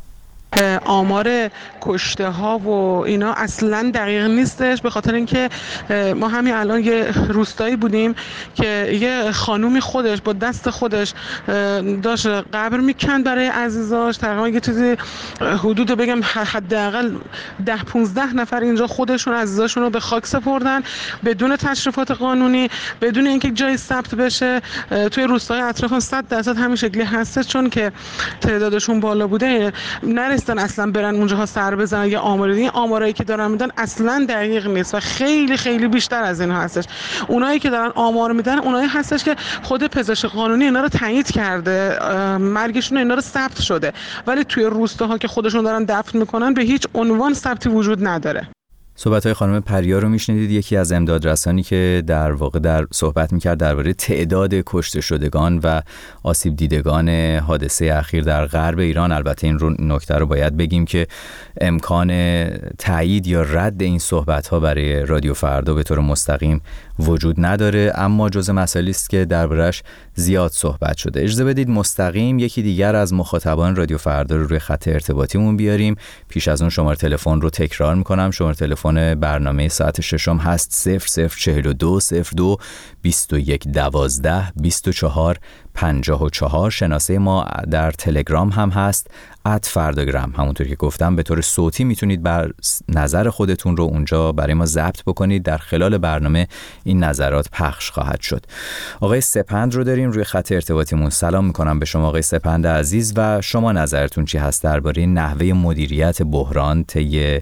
آمار کشته ها و اینا اصلا دقیق نیستش، به خاطر اینکه ما همین الان یه روستایی بودیم که یه خانومی خودش با دست خودش داشت قبر میکند برای عزیزاش. تقریبا یه چیزی حدود بگم حداقل ده پونزده نفر اینجا خودشون عزیزاشون رو به خاک سپردن بدون تشریفات قانونی، بدون اینکه جای ثبت بشه. توی روستای اطراف صد درصد همین شکلی هسته، چون که تعدادشون بالا بوده نرسیدن اصلا برن اونجاها سر بزنن. یا آماری آمارایی که دارن میدن اصلا دقیق نیست و خیلی خیلی بیشتر از این هستش. اونایی که دارن آمار میدن اونایی هستش که خود پزشک قانونی اینا رو تایید کرده، مرگشون اینا رو ثبت شده، ولی توی روستاها که خودشون دارن دفن میکنن به هیچ عنوان ثبتی وجود نداره. صحبت‌های خانم پریا رو میشنیدید، یکی از امدادرسانی که در واقع در صحبت میکرد درباره تعداد کشته شدگان و آسیب دیدگان حادثه اخیر در غرب ایران. البته این رو نکته رو باید بگیم که امکان تایید یا رد این صحبت‌ها برای رادیو فردا به طور مستقیم وجود نداره، اما جزء مسائلی است که دربارش زیاد صحبت شده. اجازه بدید مستقیم یکی دیگر از مخاطبان رادیو فردا رو روی خط ارتباطیمون بیاریم. پیش از اون شماره تلفن رو تکرار میکنم. شماره تلفن برنامه ساعت ششم هست صفر صفر چهل و دو صفر دو بیست و یک دوازده بیست و چهار پنجاه و چهار. شناسه ما در تلگرام هم هست ات فرداگرام. همونطور که گفتم به طور صوتی میتونید بر نظر خودتون رو اونجا برای ما ضبط بکنید. در خلال برنامه این نظرات پخش خواهد شد. آقای سپند رو داریم روی خط ارتباطیمون. سلام میکنم به شما آقای سپند عزیز و شما نظرتون چی هست درباره نحوه مدیریت بحران طی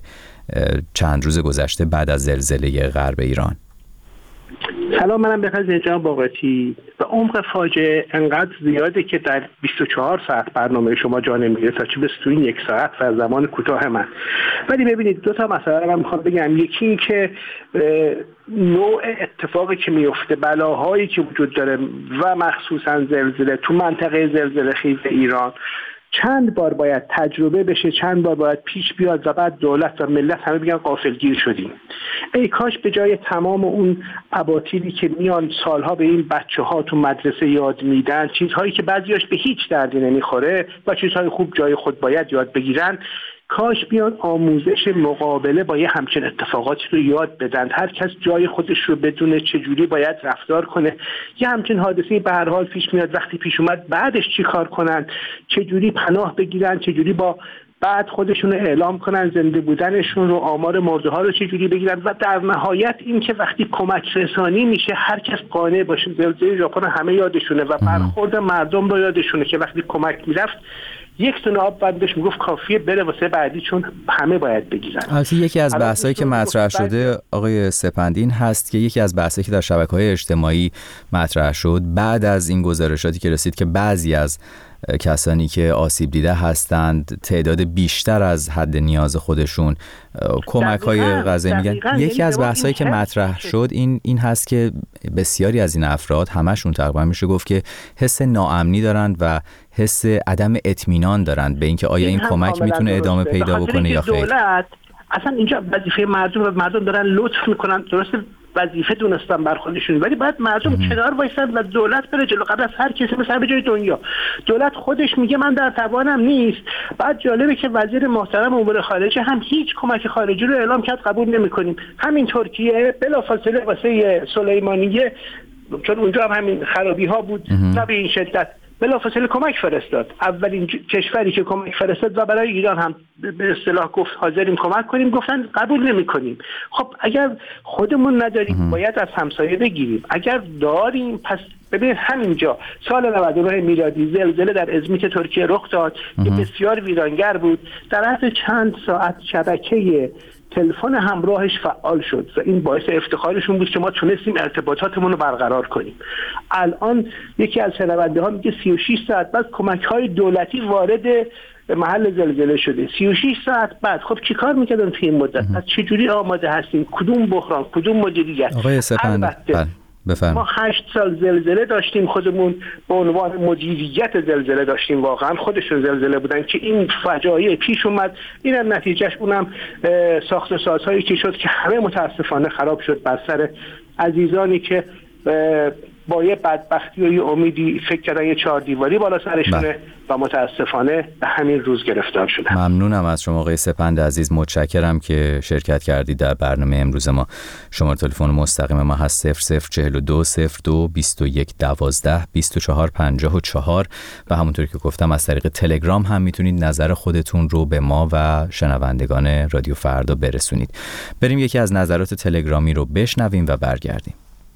چند روز گذشته بعد از زلزله غرب ایران؟ سلام، منم به خاطر جناب باقاتی. و عمق فاجعه انقدر زیاده که در بیست و چهار ساعت برنامه شما جا نمیگیره تا چه برسه تو این یک ساعت و زمان کوتاه من. ولی ببینید دو تا مسئله رو من میخوام بگم. یکی این که نوع اتفاقی که میفته، بلاهایی که وجود داره و مخصوصا زلزله تو منطقه زلزله خیز ایران چند بار باید تجربه بشه، چند بار باید پیش بیاد و بعد دولت و ملت همه بگن غافلگیر شدیم. ای کاش به جای تمام اون اباطیلی که میان سالها به این بچه ها تو مدرسه یاد میدن، چیزهایی که بعضیاش به هیچ دردی نمیخوره و چیزهای خوب جای خود باید یاد بگیرن، کاش بیان آموزش مقابله با یه همچین اتفاقاتی رو یاد بدن. هر کس جای خودش رو بدونه چجوری باید رفتار کنه. یه همچین حادثه به هر حال پیش میاد، وقتی پیش اومد بعدش چی کار کنن، چجوری پناه بگیرن، چجوری با بعد خودشون رو اعلام کنن، زنده بودنشون رو، آمار مرده ها رو چجوری بگیرن. و در نهایت این که وقتی کمک رسانی میشه هر کس قانع باشه. زلزله ژاپن همه یادشونه و برخورد مردم رو یادشونه که وقتی کمک میرفت یک تونه آب بندش میگفت کافیه بره واسه بعدی، چون همه باید بگیرن. البته یکی از بحثایی که مطرح شده آقای سپندین هست که یکی از بحثایی که در شبکه‌های اجتماعی مطرح شد بعد از این گزارشاتی که رسید که بعضی از کسانی که آسیب دیده هستند تعداد بیشتر از حد نیاز خودشون کمک‌های غذایی میگن. یکی از بحثایی که مطرح شد این این هست که بسیاری از این افراد، همشون تقریبا میشه گفت که حس ناامنی دارند و حس عدم اطمینان دارند به اینکه آیا این کمک میتونه ادامه پیدا بکنه یا خیر. دولت اصلا اینجا وظیفه مردم و مردم دارن لطف میکنن، درسته وظیفه دونستن بر خودشون، ولی بعد مردم کنار وایسن و دولت بره جلو قبل از هر کسی مثلا به جای دنیا. دولت خودش میگه من در توانم نیست. بعد جالبه که وزیر محترم امور خارجه هم هیچ کمک خارجی رو اعلام کرد قبول نمیکنیم. همین ترکیه بلافاصله واسه سلیمانیه، چون اونجا هم همین خرابی ها بود نه به این شدت، بلافاصله کمک فرستاد. اولین کشوری که کمک فرستاد و برای ایران هم به اصطلاح گفت حاضریم کمک کنیم، گفتن قبول نمی کنیم. خب اگر خودمون نداریم باید از همسایه بگیریم. اگر داریم پس ببینید همینجا سال نود و نه میلادی زلزله در ازمیت ترکیه رخ داد که بسیار ویرانگر بود. در عرض چند ساعت شبکه تلفن همراهش فعال شد و این باعث افتخارشون بود که ما تونستیم ارتباطاتمون رو برقرار کنیم. الان یکی از شنونده ها میگه سی و شش ساعت بعد کمک‌های دولتی وارد محل زلزله شده. سی و شش ساعت بعد خب چی کار میکردن توی این مدت؟ از چجوری آماده هستیم؟ کدوم بحران؟ کدوم مدیریت؟ آقای سپند ما هشت سال زلزله داشتیم، خودمون به عنوان مدیریت زلزله داشتیم، واقعا خودشون زلزله بودن که این فجایع پیش اومد. اینم نتیجهش اونم ساخت و سازهایی که شد که همه متاسفانه خراب شد بر سر عزیزانی که با یه بدبختی و یه امیدی فکر کردن یه چهار دیواری بالا سرشونه و متاسفانه به همین روز گرفتار شدن. ممنونم از شما آقای سپند عزیز، متشکرم که شرکت کردید در برنامه امروز ما. شماره تلفن مستقیم ما هست صفر صفر چهل و دو صفر دو بیست و یک دوازده بیست و چهار پنجاه و چهار و همونطوری که گفتم از طریق تلگرام هم میتونید نظر خودتون رو به ما و شنوندگان رادیو فردا برسونید. بریم یکی از نظرات تلگرامی رو بشنویم و برگردیم.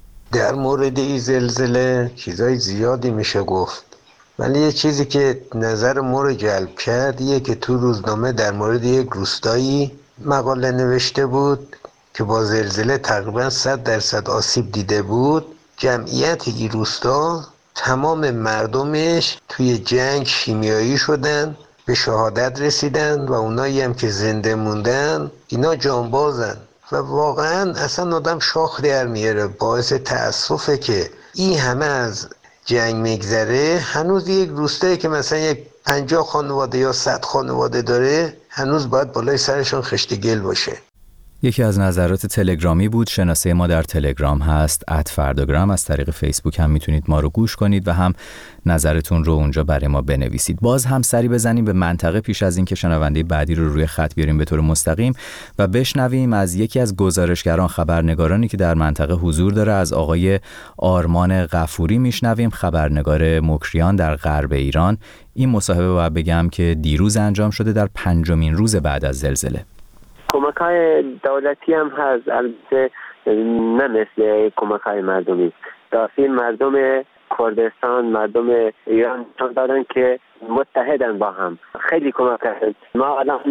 در مورد این زلزله چیزای زیادی میشه گفت، ولی یه چیزی که نظر ما رو جلب کرد یه که تو روزنامه در مورد یک روستایی مقاله نوشته بود که با زلزله تقریبا صد درصد آسیب دیده بود. جمعیت این روستا تمام مردمش توی جنگ شیمیایی شدن، به شهادت رسیدن و اونایی هم که زنده موندن اینا جانبازن و واقعا اصلا آدم شاخ در میاره. باعث تأسفه که این همه از جنگ میگذره هنوز یک روستایی که مثلا یک پنجاه خانواده یا صد خانواده داره هنوز باید بالای سرشون خشت گل باشه. یکی از نظرات تلگرامی بود. شناسه ما در تلگرام هست ات فرداگرام. از طریق فیسبوک هم میتونید ما رو گوش کنید و هم نظرتون رو اونجا برای ما بنویسید. باز هم سری بزنیم به منطقه پیش از این که شنونده بعدی رو روی خط بیاریم به طور مستقیم و بشنویم از یکی از گزارشگران، خبرنگارانی که در منطقه حضور داره، از آقای آرمان غفوری میشنویم، خبرنگار مکریان در غرب ایران. این مصاحبه باید بگم که دیروز انجام شده در پنجمین روز بعد از زلزله. کمک‌های دولتی هم هست، البته نه مثل کمک‌های مردمی. دافی مردم کردستان، مردم ایران چون دارن که متحدن با هم، خیلی کمک کردن. ما الان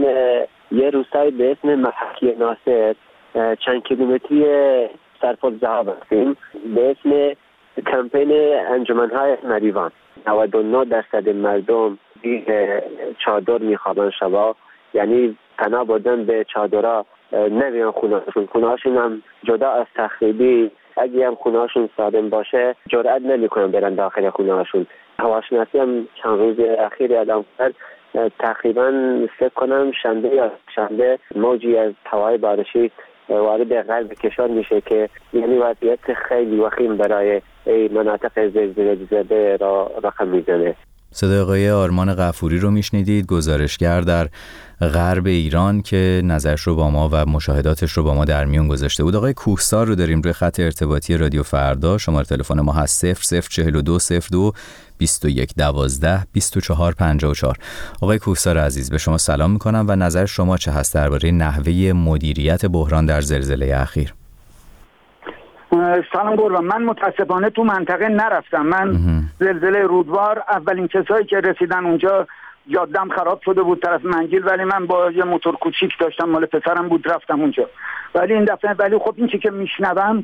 یه روستایی به اسم محکی ناصر چند کیلومتری سرپل ذهاب هستیم به اسم کمپین انجمن‌های مریوان. نود و نه درصد مردم زیر چادر میخوابن شبا، یعنی پناه بردن به چادرها، نمیان خونهاشون. خونهاشون هم جدا از تخریبی، اگه هم خونهاشون سالم باشه جرئت نمیکنن برن داخل خونهاشون. هواشناسی هم چند روز اخیر اعلام کرد تقریبا فکر کنم شنبه یا شنبه موجی از هوای بارشی وارد غرب کشور میشه که یعنی وضعیت خیلی وخیم برای مناطق زلزله زده را رقم میزنه. صدای آقای آرمان غفوری رو میشنیدید، گزارشگر در غرب ایران که نظرش رو با ما و مشاهداتش رو با ما در میون گذاشته بود. آقای کوهسار رو داریم روی خط ارتباطی رادیو فردا. شماره تلفن ما هست صفر صفر چهل و دو صفر دو بیست و یک دوازده بیست و چهار پنجاه و چهار. آقای کوهسار عزیز، به شما سلام میکنم و نظر شما چه هست درباره نحوه مدیریت بحران در زلزله اخیر؟ سلام قربان. من متاسفانه تو منطقه نرفتم. من زلزله رودوار اولین کسایی که رسیدن اونجا جادم خراب شده بود طرف منجیل، ولی من با یه موتور کوچیک داشتم، مال پسرم بود، رفتم اونجا. ولی این دفعه ولی خب این چی که میشنوم،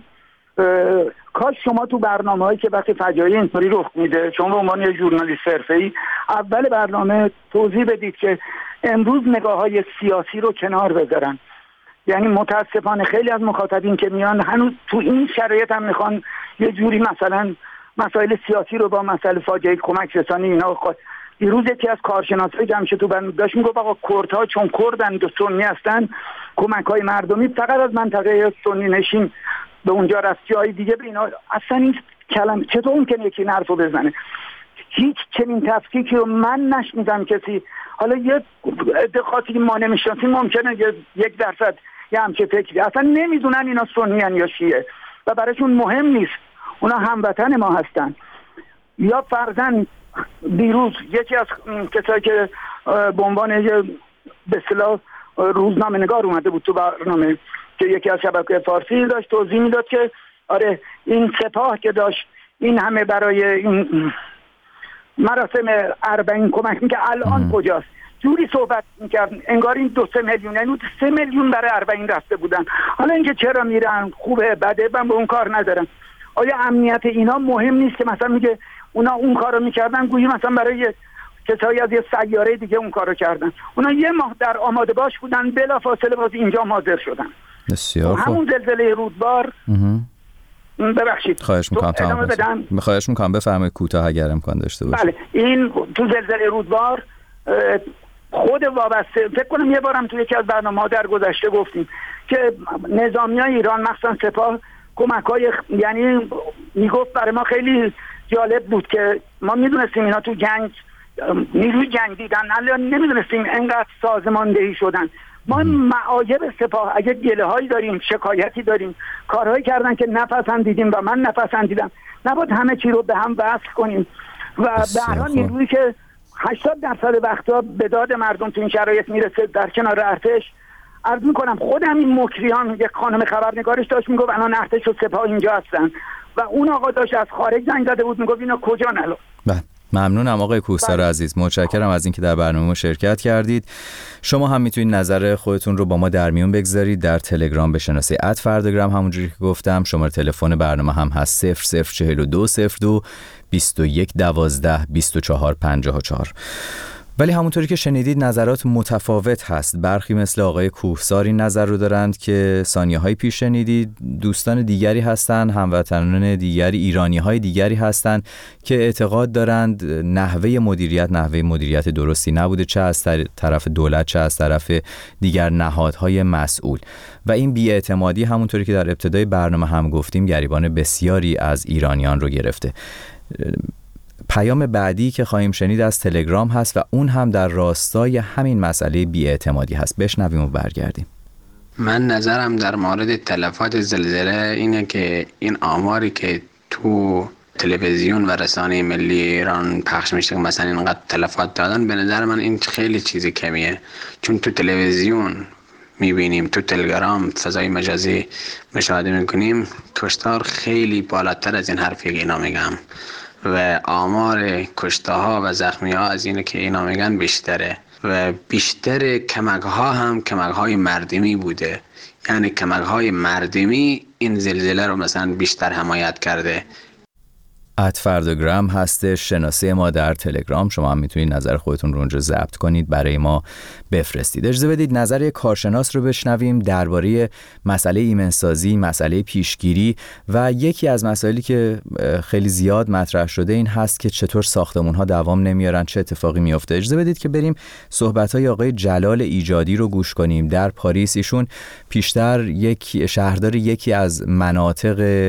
کاش شما تو برنامه‌هایی که وقتی فجایع اینطوری رخ میده، شما به عنوان یه ژورنالیست حرفه‌ای اول برنامه توضیح بدید که امروز نگاه‌های سیاسی رو کنار بذارن. یعنی متاسفانه خیلی از مخاطبین که میان هنوز تو این شرایط هم میخوان یه جوری مثلا مسائل سیاسی رو با مسائل فاجعه کمک رسانی اینا خود. دیروز یکی از کارشناسای جمشیدپور بند داشت میگفت آقا کردها چون کردن و سنی هستن، کمک‌های مردمی فقط از منطقه سنی نشین به اونجا رفت، جای دیگه به اینا اصلا این کلمه چطور ممکنه یکی این حرفو بزنه؟ هیچ چنین تفکیکی رو من نشنیدم کسی. حالا یه ادخاطی ما نمیشناسیم ممکنه یک درصد یه همچه فکری، اصلا نمیدونن اینا سنیان یا شیعه و برایشون مهم نیست، اونا هموطن ما هستن. یا فرضاً دیروز یکی از کسایی که به عنوان به اصطلاح روزنامه نگار اومده بود تو برنامه که یکی از شبکه فارسی داشت توضیح میداد که آره این سپاه که داشت این همه برای این مراسم اربعین کمک میگه الان کجاست، جوری صحبت میکرد انگار این دو سه میلیون یعنی سه میلیون برای اربعین رفته بودن. حالا اینکه چرا میرن خوبه بده من به اون کار ندارم. آیا امنیت اینا مهم نیست که مثلا میگه اونا اون کارو میکردن گویی مثلا برای کسایی از یه سیاره دیگه اون کارو کردن، اونا یه ماه در آماده باش بودن بلا فاصله باز اینجا حاضر شدن. بسیار خوب. همون زلزله رودبار ببخشید خواهش میکنم تمام بدم. خواهش میکنم بفرمایید کوتاه اگر امکان داشته باشه. بله این تو زلزله رودبار خود وابسته فکر کنم یه بارم تو یکی از برنامه‌ها در گذشته گفتیم که نظامیای ایران مخصوصا سپاه کمک‌های یعنی میگفت برای ما خیلی جالب بود که ما میدونستیم اینا تو جنگ نیروی جنگ دیدن، نمیدونستیم انقدر سازماندهی شدن. ما معایب سپاه اگه گله هایی داریم، شکایتی داریم، کارهایی کردن که نپسندیدیم و من نپسندیدم، نباید همه چی رو به هم وصل کنیم و به هر حال نیرویی که هشتاد درصد وقتا به داد مردم تو این شرایط میرسه در کنار ارتش. عرض میکنم خودم این مکریان، یک خانم خبرنگارش داشت میگفت الان ارتش و سپاه اینجا هستن و اون آقا داشت از خارج زنگ زده بود میگفت اینا کجا نلو. بله ممنونم آقای کوهسار عزیز، متشکرم از اینکه در برنامه شرکت کردید. شما هم میتونید نظر خودتون رو با ما در میون بگذارید در تلگرام به شناسه ات فرداگرام. همونجوری که گفتم شماره تلفن برنامه هم هست صفر صفر چهل و دو صفر دو بیست و یک دوازده بیست و چهار پنجاه و چهار. ولی همونطوری که شنیدید نظرات متفاوت هست. برخی مثل آقای کوهسار این نظر رو دارند که ثانیه‌های پیش شنیدید، دوستان دیگری هستند، هموطنان دیگری، ایرانی‌های دیگری هستند که اعتقاد دارند نحوه مدیریت نحوه مدیریت درستی نبوده، چه از طرف دولت چه از طرف دیگر نهادهای مسئول، و این بی‌اعتمادی همونطوری که در ابتدای برنامه هم گفتیم گریبان بسیاری از ایرانیان رو گرفته. پیام بعدی که خواهیم شنید از تلگرام هست و اون هم در راستای همین مسئله بی‌اعتمادی هست. بشنویم و برگردیم. من نظرم در مورد تلفات زلزله اینه که این آماری که تو تلویزیون و رسانه ملی ایران پخش میشه مثلا اینقدر تلفات دادن، به نظر من این خیلی چیز کمیه، چون تو تلویزیون میبینیم، تو تلگرام فضای مجازی مشاهده میکنیم کشتار خیلی بالاتر از این حرفی که اینا میگم و آمار کشته ها و زخمی ها از اینه که اینا میگن بیشتره و بیشتر کمک ها هم کمک های مردمی بوده، یعنی کمک های مردمی این زلزله رو مثلا بیشتر حمایت کرده. ات فرداگرام هست شناسه ما در تلگرام. شما هم میتونید نظر خودتون رو اونجا ضبط کنید برای ما بفرستید. اجازه بدید نظر یک کارشناس رو بشنویم درباره مسئله ایمنسازی، مسئله پیشگیری و یکی از مسائلی که خیلی زیاد مطرح شده این هست که چطور ساختمان‌ها دوام نمیارن، چه اتفاقی میفته. اجازه بدید که بریم صحبت‌های آقای جلال ایجادی رو گوش کنیم. در پاریس ایشون پیشتر یک شهردار یکی از مناطق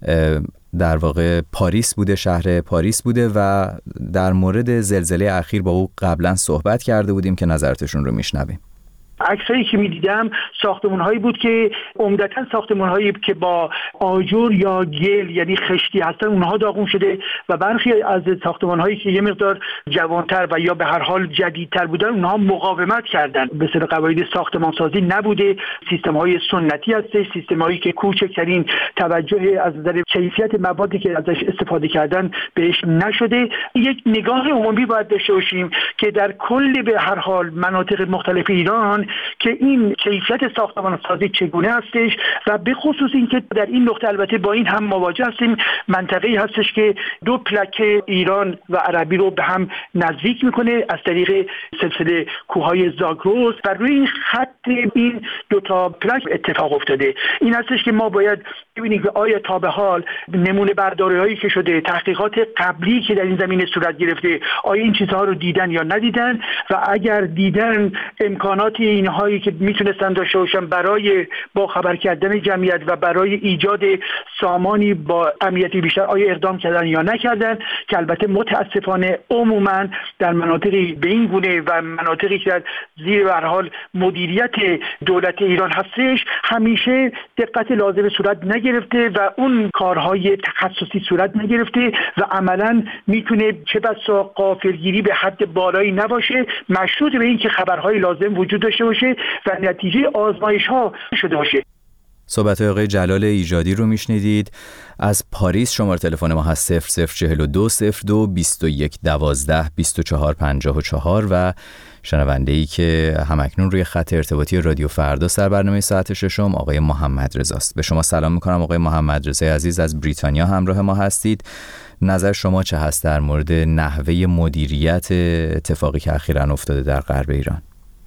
در واقع پاریس بوده، شهر پاریس بوده و در مورد زلزله اخیر با او قبلا صحبت کرده بودیم که نظرتشون رو میشنویم. عکسایی که می‌دیدم ساختمان‌هایی بود که عمدتاً ساختمان‌هایی که با آجر یا گل یعنی خشتی هستن اونها داغون شده و برخی از ساختمان‌هایی که یه مقدار جوان‌تر و یا به هر حال جدیدتر بودن اونها مقاومت کردن. به صرف قواعد ساختمان‌سازی نبوده، سیستم‌های سنتی هستش، سیستم‌هایی که کوچکترین توجه از نظر کیفیت موادی که ازش استفاده کردن بهش نشده. یک نگاه عمومی باید داشته باشیم که در کل به هر حال مناطق مختلف ایران که این کیفیت ساختمان سازی چگونه هستش و به خصوص این که در این نقطه البته با این هم مواجه هستیم، منطقه‌ای هستش که دو پلکه ایران و عربی رو به هم نزدیک میکنه از طریق سلسله کوههای زاگرس و روی این خط این دو تا پلک اتفاق افتاده. این هستش که ما باید ببینیم که آیا تا به حال نمونه برداری‌هایی که شده، تحقیقات قبلی که در این زمینه صورت گرفته، آیا این چیزها رو دیدن یا ندیدن و اگر دیدن امکانات اینهایی که میتونستن داشته باشن برای با خبر کردن جمعیت و برای ایجاد سامانی با امنیتی بیشتر آیا اقدام کردن یا نکردن، که البته متاسفانه عموما در مناطقی به این گونه و مناطقی که در زیر به هر حال مدیریت دولت ایران هستش همیشه دقت لازم صورت نگرفته و اون کارهای تخصصی صورت نگرفته و عملا میتونه چه بسا غافلگیری به حد بالایی نباشه مشروط به این که خبرهای لازم وجود داشته باشه و نتیجه آزمایش ها شده باشه. صحبت آقای جلال ایجادی رو میشنیدید از پاریس. شماره تلفن ما هست صفر صفر چهل و دو صفر دو بیست و یک دوازده بیست و چهار پنجاه و چهار و شنونده‌ای که همکنون روی خط ارتباطی رادیو فردا سر برنامه ساعت ششم آقای محمد رضاست. به شما سلام میکنم آقای محمد رضا عزیز، از بریتانیا همراه ما هستید. نظر شما چه هست در مورد نحوه مدیریت اتفاقی که اخیراً افتاده در غرب ایران؟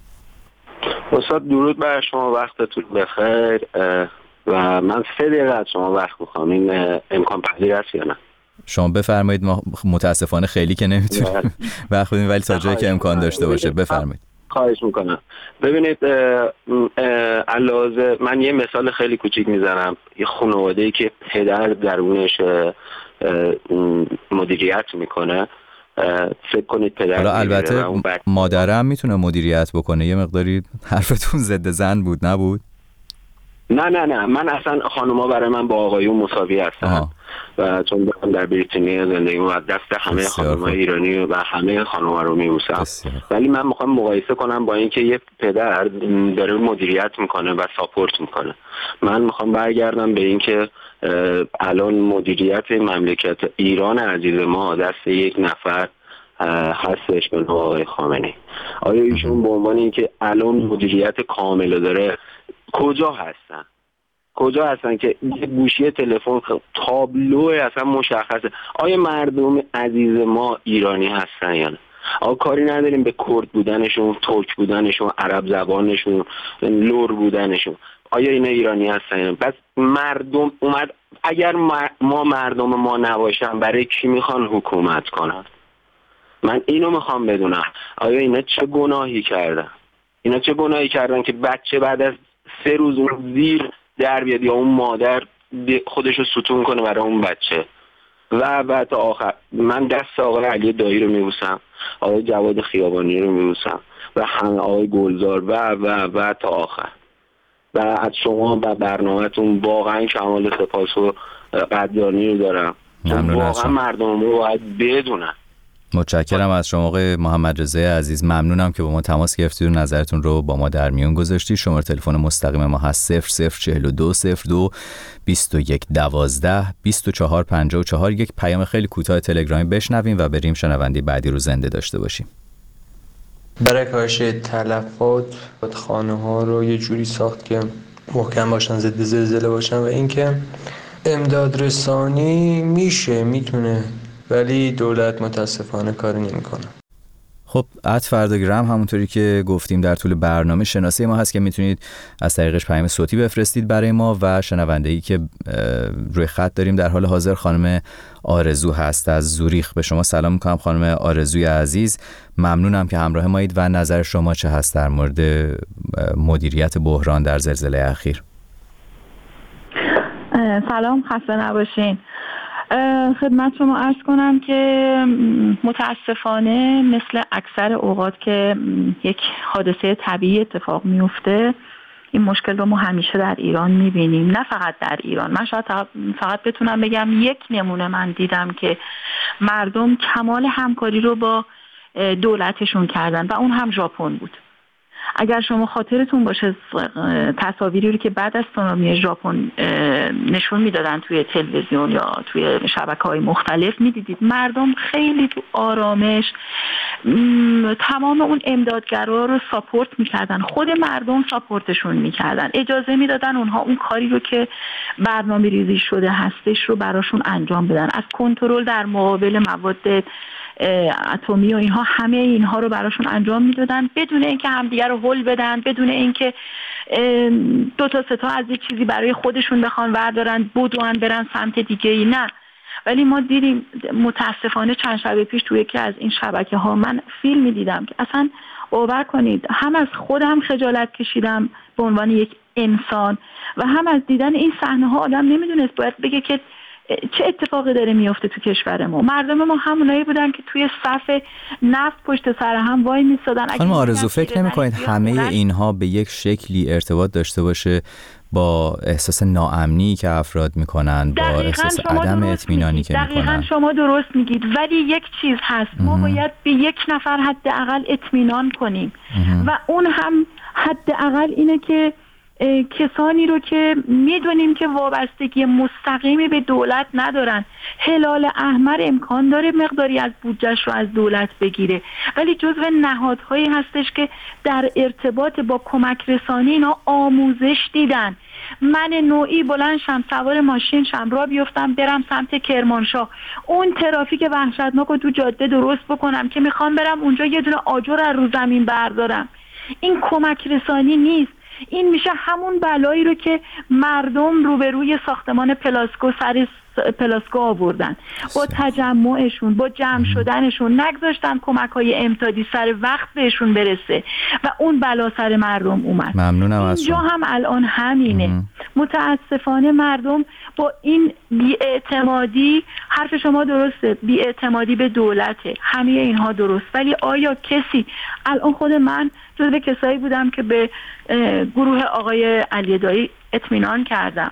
استاد درود بر شما، وقتتون بخیر و من سه دقیقه از شما وقت میخوام، این امکان پذیر است یا نه؟ شما بفرمایید، ما متاسفانه خیلی که نمیتونیم وقت بدیم ولی تا جایی که امکان داشته باشه بفرمایید. خواهش میکنم. ببینید علاوه من یه مثال خیلی کوچیک میزنم. یه خانواده‌ای که پدر درونش مدیریت میکنه، فکر کنید پدر حالا البته مادره هم میتونه مدیریت بکنه. یه مقداری حرفتون ضد زن بود نبود؟ نه نه نه من اصلا خانوما برای من با آقایون مساوی هستن و چون من در بریتانیا زندگی و دست همه خانوما ایرانی و همه خانوما رو میبوسم، ولی من میخوام مقایسه کنم با اینکه یه پدر داره مدیریت میکنه و ساپورت میکنه. من میخوام برگردم به اینکه الان مدیریت مملکت ایران عزیز ما دست یک نفر هستش به نام آقای خامنه‌ای. آیا ایشون به عنوان اینکه الان مدیریت کامل داره کجا هستن؟ کجا هستن که یه گوشی تلفن تابلو اصلا مشخصه؟ آیا مردم عزیز ما ایرانی هستن یا نه؟ آیا کاری نداریم به کرد بودنشون، ترک بودنشون، عرب زبانشون، لور بودنشون؟ آیا اینا ایرانی هستن یا نه؟ بس مردم اومد، اگر ما مردم ما نباشن برای کی میخوان حکومت کنن؟ من اینو میخوام بدونم. آیا اینا چه گناهی کردن؟ اینا چه گناهی کردن که بچه بعد از سه روز اون زیر در بیاد یا اون مادر خودشو ستون کنه برای اون بچه؟ و بعد تا آخر من دست آقای علی دایی رو میبوسم، آقای جواد خیابانی رو میبوسم و همه آقای گلزار و و و تا آخر. و از شما و برنامه‌تون واقعا کمال سپاس و قدردانی رو دارم. واقعا مردم رو باید بدونن. متشکرم از شما آقای محمد رضای عزیز. ممنونم که با ما تماس گرفتید و نظرتون رو با ما در میون گذاشتید. شماره تلفن مستقیم ما هست صفر صفر چهل و دو صفر دو بیست و یک دوازده بیست و چهار پنجاه و چهار. یک پیام خیلی کوتاه تلگرامی بشنویم و بریم شنونده بعدی رو زنده داشته باشیم. برای کاهش تلفات خانه ها رو یه جوری ساخت که محکم باشن، ضد زلزله باشن، و اینکه امداد رسانی میشه میتونه، ولی دولت متاسفانه کاری نمیکنه. خب ات فرداگرام همونطوری که گفتیم در طول برنامه شناسه ما هست که میتونید از طریقش پیام صوتی بفرستید برای ما و شنونده‌ای که روی خط داریم در حال حاضر خانم آرزو هست از زوریخ. به شما سلام میکنم خانم آرزوی عزیز. ممنونم که همراه مایید و نظر شما چه هست در مورد مدیریت بحران در زلزله اخیر؟ سلام، خسته نباشین. خدمت شما عرض کنم که متاسفانه مثل اکثر اوقات که یک حادثه طبیعی اتفاق میفته، این مشکل رو ما همیشه در ایران میبینیم. نه فقط در ایران، من شاید فقط بتونم بگم یک نمونه من دیدم که مردم کمال همکاری رو با دولتشون کردن و اون هم ژاپن بود. اگر شما خاطرتون باشه تصاویری رو که بعد از تسونامی ژاپن نشون میدادن توی تلویزیون یا توی شبکه‌های مختلف، میدیدید مردم خیلی تو آرامش تمام اون امدادگرا رو ساپورت میکردن، خود مردم ساپورتشون میکردن، اجازه میدادن اونها اون کاری رو که برنامه ریزی شده هستش رو براشون انجام بدن، از کنترل در مقابل مواد اتمی و اینها، همه اینها رو براشون انجام میدادن بدون اینکه همدیگه رو هول بدن، بدون اینکه دو تا سه تا از یک چیزی برای خودشون بخوان وردارن بدون برن سمت دیگه ای. نه، ولی ما دیدیم متاسفانه چند شب پیش توی یکی از این شبکه ها من فیلمی دیدم که اصلا باور کنید هم از خودم خجالت کشیدم به عنوان یک انسان و هم از دیدن این صحنه ها آدم نمیدونست باید بگه که چه اتفاقی داره میفته تو کشور ما. مردم ما همونایی بودن که توی صف نفت پشت سر هم وای میستادن. خانم آرزو فکر نمی کنید همه اینها به یک شکلی ارتباط داشته باشه با احساس ناامنی که افراد میکنن، با احساس عدم اطمینانی که میکنن؟ دقیقاً شما درست میگید، ولی یک چیز هست، ما باید به یک نفر حداقل اطمینان کنیم و اون هم حداقل اینه که کسانی رو که میدونیم که وابستگی مستقیمی به دولت ندارن. هلال احمر امکان داره مقداری از بودجهش رو از دولت بگیره، ولی جزو نهادهایی هستش که در ارتباط با کمک رسانی اینا آموزش دیدن. من نوعی بلند شم سوار ماشین شم را بیفتم برم سمت کرمانشاه، اون ترافیک وحشتناک رو تو جاده درست بکنم که میخوام برم اونجا یه دونه آجر از رو زمین بردارم. این کمک رسانی نیست. این میشه همون بلایی رو که مردم روبروی ساختمان پلاسکو سر پلاسکو آوردن، با تجمعشون، با جمع شدنشون، نگذاشتن کمک‌های امدادی سر وقت بهشون برسه و اون بلا سر مردم اومد. ممنونم از اینجا هم الان همینه. مم. متاسفانه مردم با این بی‌اعتمادی، حرف شما درسته، بی‌اعتمادی به دولته، همه اینها درست، ولی آیا کسی، الان خود من جزو کسایی بودم که به گروه آقای علی دایی اطمینان کردم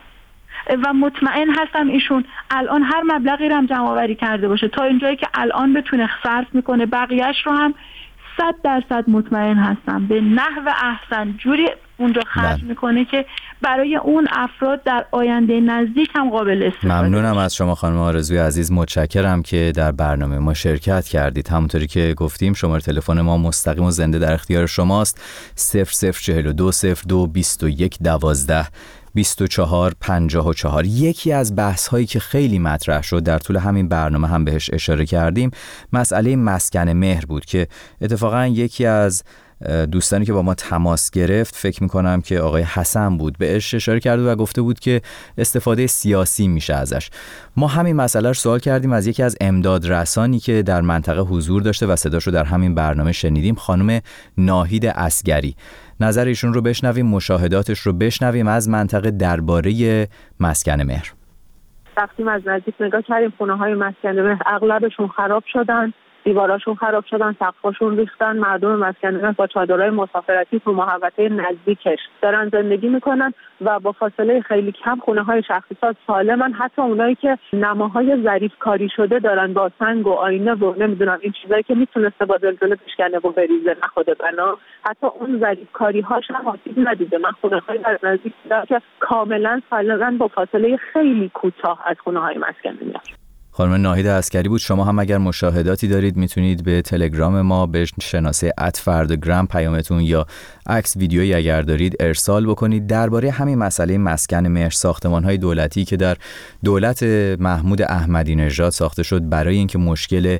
و مطمئن هستم ایشون الان هر مبلغی رو هم جمع آوری کرده باشه تا اینجایی که الان بتونه صرف میکنه، بقیهش رو هم صد درصد مطمئن هستم به نحو احسن جوری اونجا خرج میکنه که برای اون افراد در آینده نزدیک هم قابل استفاده. ممنونم از شما خانم آرزوی عزیز، متشکرم که در برنامه ما شرکت کردید. همونطوری که گفتیم شماره تلفن ما مستقیم و زنده در اختیار شماست. صفر صفر چهل و دو صفر دو بیست و یک دوازده بیست و چهار پنجاه و چهار. یکی از بحث هایی که خیلی مطرح شد در طول همین برنامه هم بهش اشاره کردیم، مسئله مسکن مهر بود که اتفاقا یکی از دوستانی که با ما تماس گرفت، فکر میکنم که آقای حسن بود، بهش اشاره کرد و گفته بود که استفاده سیاسی میشه ازش. ما همین مسئله رو سوال کردیم از یکی از امداد رسانی که در منطقه حضور داشته و صداش رو در همین برنامه شنیدیم، خانم ناهید اصگری. نظر ایشون رو بشنویم، مشاهداتش رو بشنویم از منطقه درباره مسکن مهر. رفتیم از نزدیک نگاه کردیم، خونه های مسکن مهر اغلبشون خراب شدن، دیواراشون خراب شدن، سقفاشون ریختن، مردم مسکن مهر با چادرهای مسافرتی تو محوطه نزدیکش دارن زندگی میکنن و با فاصله خیلی کم خونه های شخصی ساز سالمن. حتی اونایی که نماهای ظریف کاری شده دارن با سنگ و آینه و نمیدونم این چیزایی که میتونسته با زلزله بشکنه و بریزه، نخود بنا، حتی اون ظریف کاری هاش هم آسیب ندیده. من خونه های در نزدیک دیدم که کاملا سالمن با فاصله خیلی کوتاه از خونه های مسکن مهر. خانم ناهید عسکری بود. شما هم اگر مشاهداتی دارید میتونید به تلگرام ما به شناسه ات فرداگرام پیامتون یا عکس ویدیویی اگر دارید ارسال بکنید درباره همین مسئله مسکن مهر، ساختمان‌های دولتی که در دولت محمود احمدی نژاد ساخته شد برای اینکه مشکل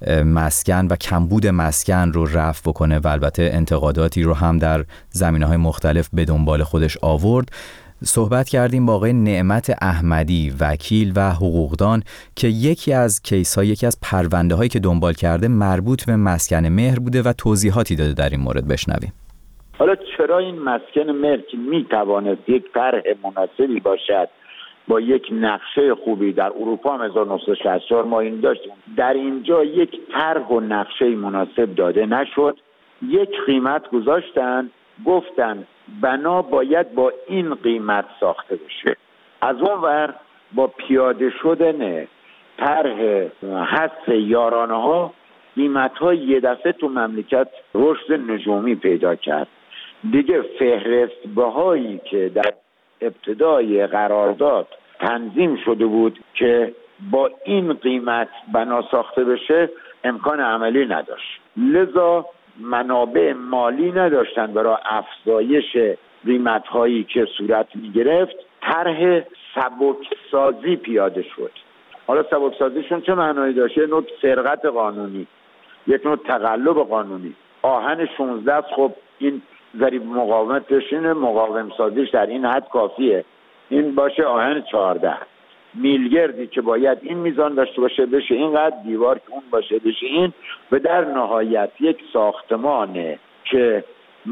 مسکن و کمبود مسکن رو رفع بکنه و البته انتقاداتی رو هم در زمینه‌های مختلف به دنبال خودش آورد. صحبت کردیم با آقای نعمت احمدی، وکیل و حقوقدان، که یکی از کیس ها، یکی از پرونده هایی که دنبال کرده مربوط به مسکن مهر بوده و توضیحاتی داده. در این مورد بشنویم. حالا چرا این مسکن مهر که میتواند یک طرح مناسبی باشد با یک نقشه خوبی، در اروپا هم هزار و نهصد و شصت و چهار ما این داشتیم، در اینجا یک طرح و نقشه مناسب داده نشد، یک قیمت گذاشتن، گفتن بنا باید با این قیمت ساخته بشه. از اون ور با پیاده شدن طرح حث یارانه ها، قیمت ها یه دفعه تو مملکت رشد نجومی پیدا کرد. دیگه فهرست بهایی که در ابتدای قرارداد تنظیم شده بود که با این قیمت بنا ساخته بشه امکان عملی نداشت، لذا منابع مالی نداشتن برای افزایش قیمت‌هایی که صورت می‌گرفت. طرح سبکسازی پیاده شد. حالا سبکسازیشون چه معنایی داشت؟ یک نوع سرقت قانونی، یک نوع تقلب قانونی. آهن شانزده است، خب این ضریب مقاومت داشتین، مقاوم سازیش در این حد کافیه، این باشه آهن چهارده. میلگردی که باید این میزان داشته باشه بشه اینقدر، دیوار که اون باشه بشه این، و در نهایت یک ساختمانه که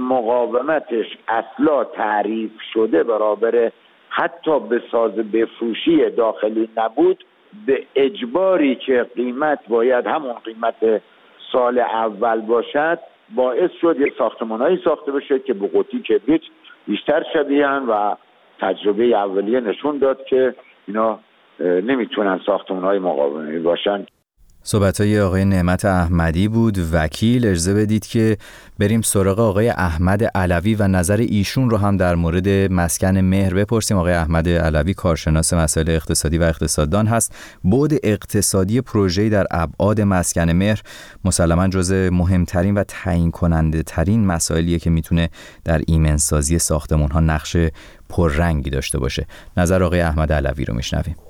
مقاومتش اصلا تعریف شده برابر حتی به ساز بفروشی داخلی نبود، به اجباری که قیمت باید همون قیمت سال اول باشد، باعث شد یک ساختمانهایی ساخته بشه که به قوطی کبریت بیشتر شبیهن و تجربه اولیه نشون داد که اینا نمیتونن ساختمان‌های مقاومی باشن. صحبت‌های آقای نعمت احمدی بود، وکیل. اجازه بدید که بریم سراغ آقای احمد علوی و نظر ایشون رو هم در مورد مسکن مهر بپرسیم. آقای احمد علوی کارشناس مسائل اقتصادی و اقتصاددان هست. بعد اقتصادی پروژه‌ای در ابعاد مسکن مهر مسلماً جزء مهمترین و تعیین کننده ترین مسائلیه که میتونه در ایمنسازی ساختمان‌ها نقش پررنگی داشته باشه. نظر آقای احمد علوی رو میشنویم.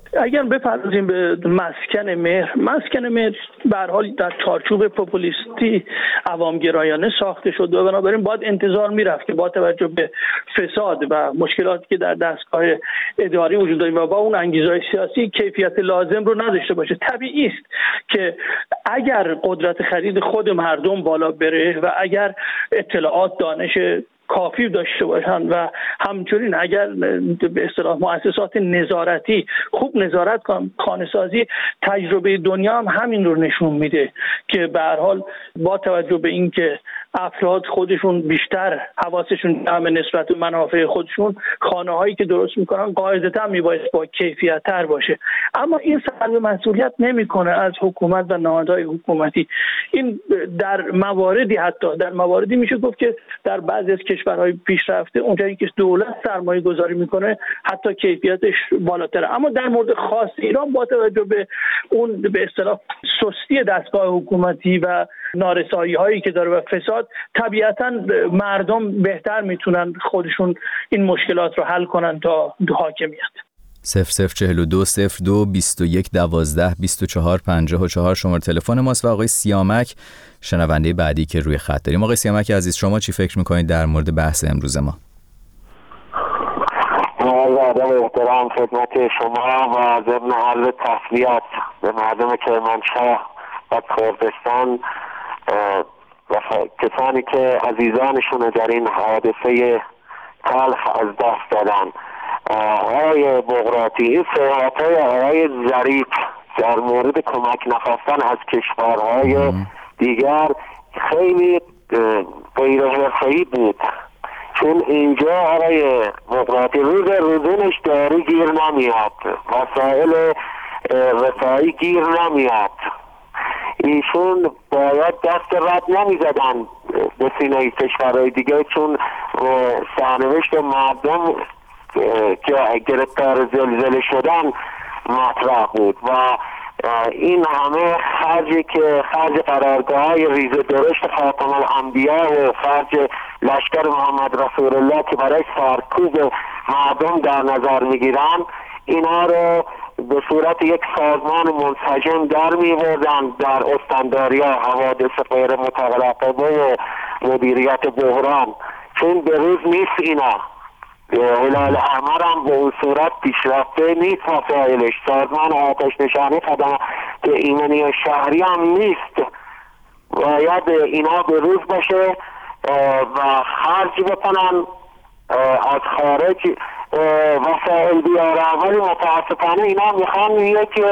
اگر بپردازیم به مسکن مهر، مسکن مهر به هر حال در چارچوب پوپولیستی عوامگرایانه ساخته شد و بنابراین باید انتظار میرفت که با توجه به فساد و مشکلاتی که در دستگاه اداری وجود داره و با اون انگیزهای سیاسی کیفیت لازم رو نداشته باشه. طبیعی است که اگر قدرت خرید خود مردم بالا بره و اگر اطلاعات دانش کافی داشته باشند و همچنین اگر به اصطلاح مؤسسات نظارتی خوب نظارت کنن، خانه‌سازی تجربه دنیا هم همین رو نشون میده که به هر حال با توجه به اینکه افراد خودشون بیشتر حواسشون جمع نسبت به منافع خودشون، خانه‌هایی که درست میکنن قاعدتاً میباید با کیفیت تر باشه. اما این سلب مسئولیت نمیکنه از حکومت و نهادهای حکومتی. این در مواردی حتی در مواردی میشه گفت که در بعضی از کشورهای پیشرفته اونجایی که دولت سرمایه گذاری میکنه حتی کیفیتش بالاتره. اما در مورد خاص ایران با توجه به اون به اصطلاح سستی دستگاه حکومتی و نارسایی هایی که داره و فساد، طبیعتا مردم بهتر میتونن خودشون این مشکلات رو حل کنن تا حاکمیت. صفر صفر چهل و دو صفر دو بیست و یک دوازده بیست و چهار پنجاه و چهار شماره تلفن ماست و آقای سیامک شنونده بعدی که روی خط داریم. آقای سیامک عزیز، شما چی فکر میکنید در مورد بحث امروز ما؟ ادب احترام خدمت شما و ضمن عرض تسلیت به مردم کرمانشاه و کردستان و کسانی که عزیزانشون در این حادثه تلخ از دست دادن. آقای بغراتی، این صحبت‌های آقای ظریف در مورد کمک نخواستن از کشورهای دیگر خیلی غیر حرفه‌ای بود، چون اینجا آقای بغراتی روز روزونش داری گیر نمیاد، وسایل رفاهی گیر نمیاد. ایشون باید دست رد نمیزدن به سینه کشورهای دیگه، چون سرنوشت مردم که گرفتار زلزله شدن مطرح بود و این همه خرجی که خرج قرارگاه‌های ریز درشت خاتم الانبیا و خرج لشکر محمد رسول الله که برای سرکوب مردم در نظر میگیرن، اینا رو به صورت یک سازمان منسجم در می‌آوردن در استانداری ها حوادث غیر متوقعه و مدیریت بحران، چون به روز نیست اینا. هلال احمر هم به اون صورت پیشرفته نیست، مسائلش سازمان آتش نشانی خدمات ایمنی شهری هم نیست. باید اینا به روز باشه و خرج بکنن از خارج وسائل بیارن، ولی متاسفانه اینا میخوان یک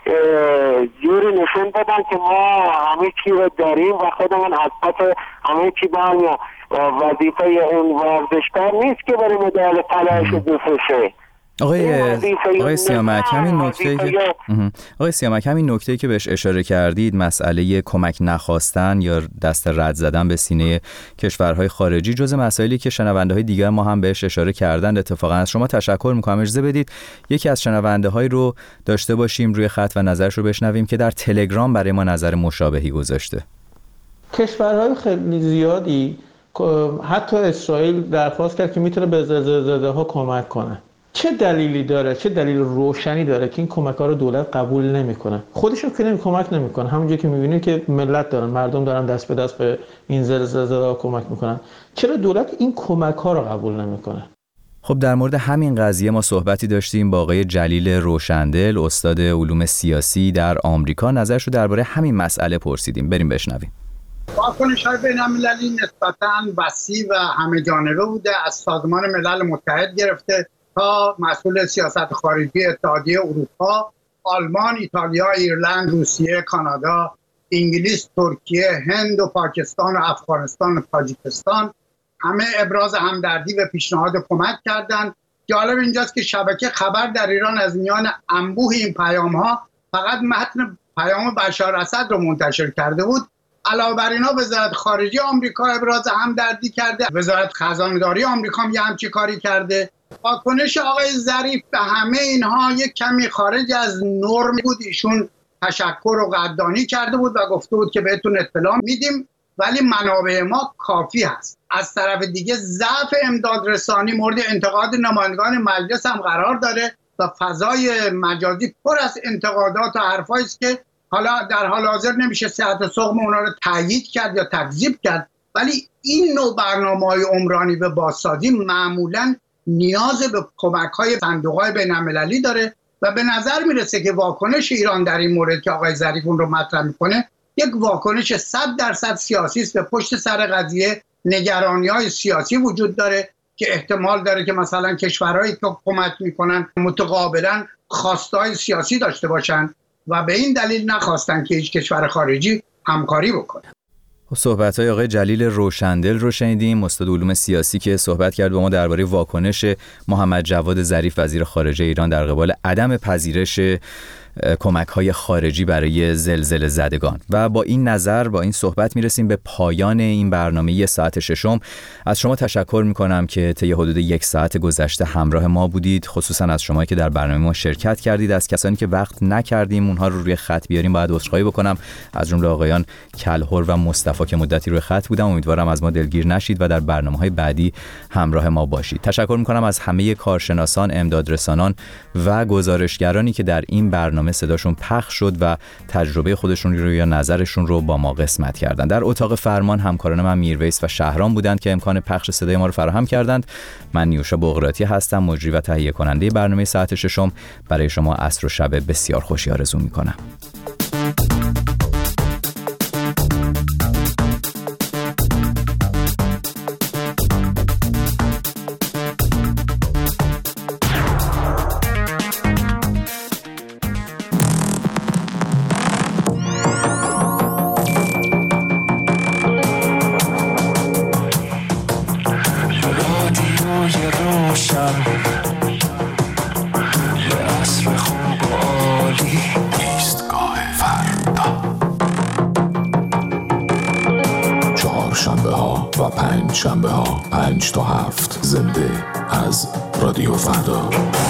جوری نشون بدن که ما همه چی رو داریم و خودمون از پس همه چی برمیم. وظیفه اون ورزشکار نیست که برای مدال طلایش بفروشه. آقای آقای سیامک همین نکته که آقای سیامک همین نکته‌ای که بهش اشاره کردید، مسئله کمک نخواستن یا دست رد زدن به سینه کشورهای خارجی، جزء مسائلی که شنونده‌های دیگر ما هم بهش اشاره کردند. اتفاقا از شما تشکر می‌کنم. اجازه بدید یکی از شنونده‌هایی رو داشته باشیم روی خط و نظرش رو بشنویم که در تلگرام برای ما نظر مشابهی گذاشته. کشورهای خیلی زیادی حتی اسرائیل درخواست کرد که میتونه به زلزله‌زده‌ها کمک کنه. چه دلیلی داره، چه دلیل روشنی داره که این کمک‌ها رو دولت قبول نمی‌کنه؟ خودشون که نمی کمک نمی‌کنه. همونجوری که می‌بینید که ملت دارن، مردم دارن دست به دست به این زلزله‌زده‌ها کمک می‌کنن. چرا دولت این کمک‌ها رو قبول نمی‌کنه؟ خب در مورد همین قضیه ما صحبتی داشتیم با آقای جلیل روشندل، استاد علوم سیاسی در آمریکا. نظرش رو درباره همین مسئله پرسیدیم. بریم بشنویم. واکنش‌های بین‌المللی نسبتاً وسیع و همه جانبه بوده، از سازمان ملل متحد گرفته تا مسئول سیاست خارجی اتحادیه اروپا، آلمان، ایتالیا، ایرلند، روسیه، کانادا، انگلیس، ترکیه، هند و پاکستان و افغانستان و تاجیکستان همه ابراز همدردی و پیشنهاد کمک کردند. جالب اینجاست که شبکه خبر در ایران از میان انبوه این پیام‌ها فقط متن پیام بشار اسد رو منتشر کرده بود. علاوه بر اینا وزارت خارجه آمریکا ابراز همدردی کرده، وزارت خزانه‌داری آمریکا هم یه همچین کاری کرده. واکنش آقای ظریف به همه اینها یک کمی خارج از نرم بود. ایشون تشکر و قدردانی کرده بود و گفته بود که بهتون اطلاع میدیم، ولی منابع ما کافی هست. از طرف دیگه ضعف امداد رسانی مورد انتقاد نمایندگان مجلس هم قرار داره و فضای مجازی پر از انتقادات و حرفایی است که حالا در حال حاضر نمیشه صحت سقم اونا رو تایید کرد یا تکذیب کرد، ولی این نوع برنامه‌های عمرانی به بازسازی معمولاً نیاز به کمک‌های صندوق‌های بین‌المللی داره و به نظر میرسه که واکنش ایران در این مورد که آقای ظریف اون رو مطرح میکنه یک واکنش صد درصد سیاسی است و پشت سر قضیه نگرانی‌های سیاسی وجود داره که احتمال داره که مثلا کشورهایی که کمک میکنن متقابلا خواستای سیاسی داشته باشن و به این دلیل نخواستن که هیچ کشور خارجی همکاری بکنه. صحبت‌های آقای جلیل روشندل رو شنیدیم، استاد علوم سیاسی که صحبت کرد با ما درباره واکنش محمد جواد ظریف وزیر خارجه ایران در قبال عدم پذیرش کمک‌های خارجی برای زلزله زدگان. و با این نظر با این صحبت میرسیم به پایان این برنامه یه ساعت ششم. از شما تشکر میکنم که طی حدود یک ساعت گذشته همراه ما بودید، خصوصا از شما که در برنامه ما شرکت کردید. از کسانی که وقت نکردیم اونها رو روی خط بیاریم باید عذرخواهی بکنم، از جمله آقایان کلهر و مصطفی که مدتی روی خط بودن. امیدوارم از ما دلگیر نشید و در برنامه‌های بعدی همراه ما باشید. تشکر میکنم از همه کارشناسان، امدادرسانان و گزارشگرانی که در این برنامه صداشون پخش شد و تجربه خودشون رو یا نظرشون رو با ما قسمت کردن. در اتاق فرمان همکاران من میرویس و شهرام بودند که امکان پخش صدای ما رو فراهم کردند. من نیوشا بغراتی هستم، مجری و تهیه کننده برنامه ساعت ششم. برای شما عصر و شب بسیار خوشی آرزو میکنم. شنبه ها پنج تا هفت زنده از رادیو فردا.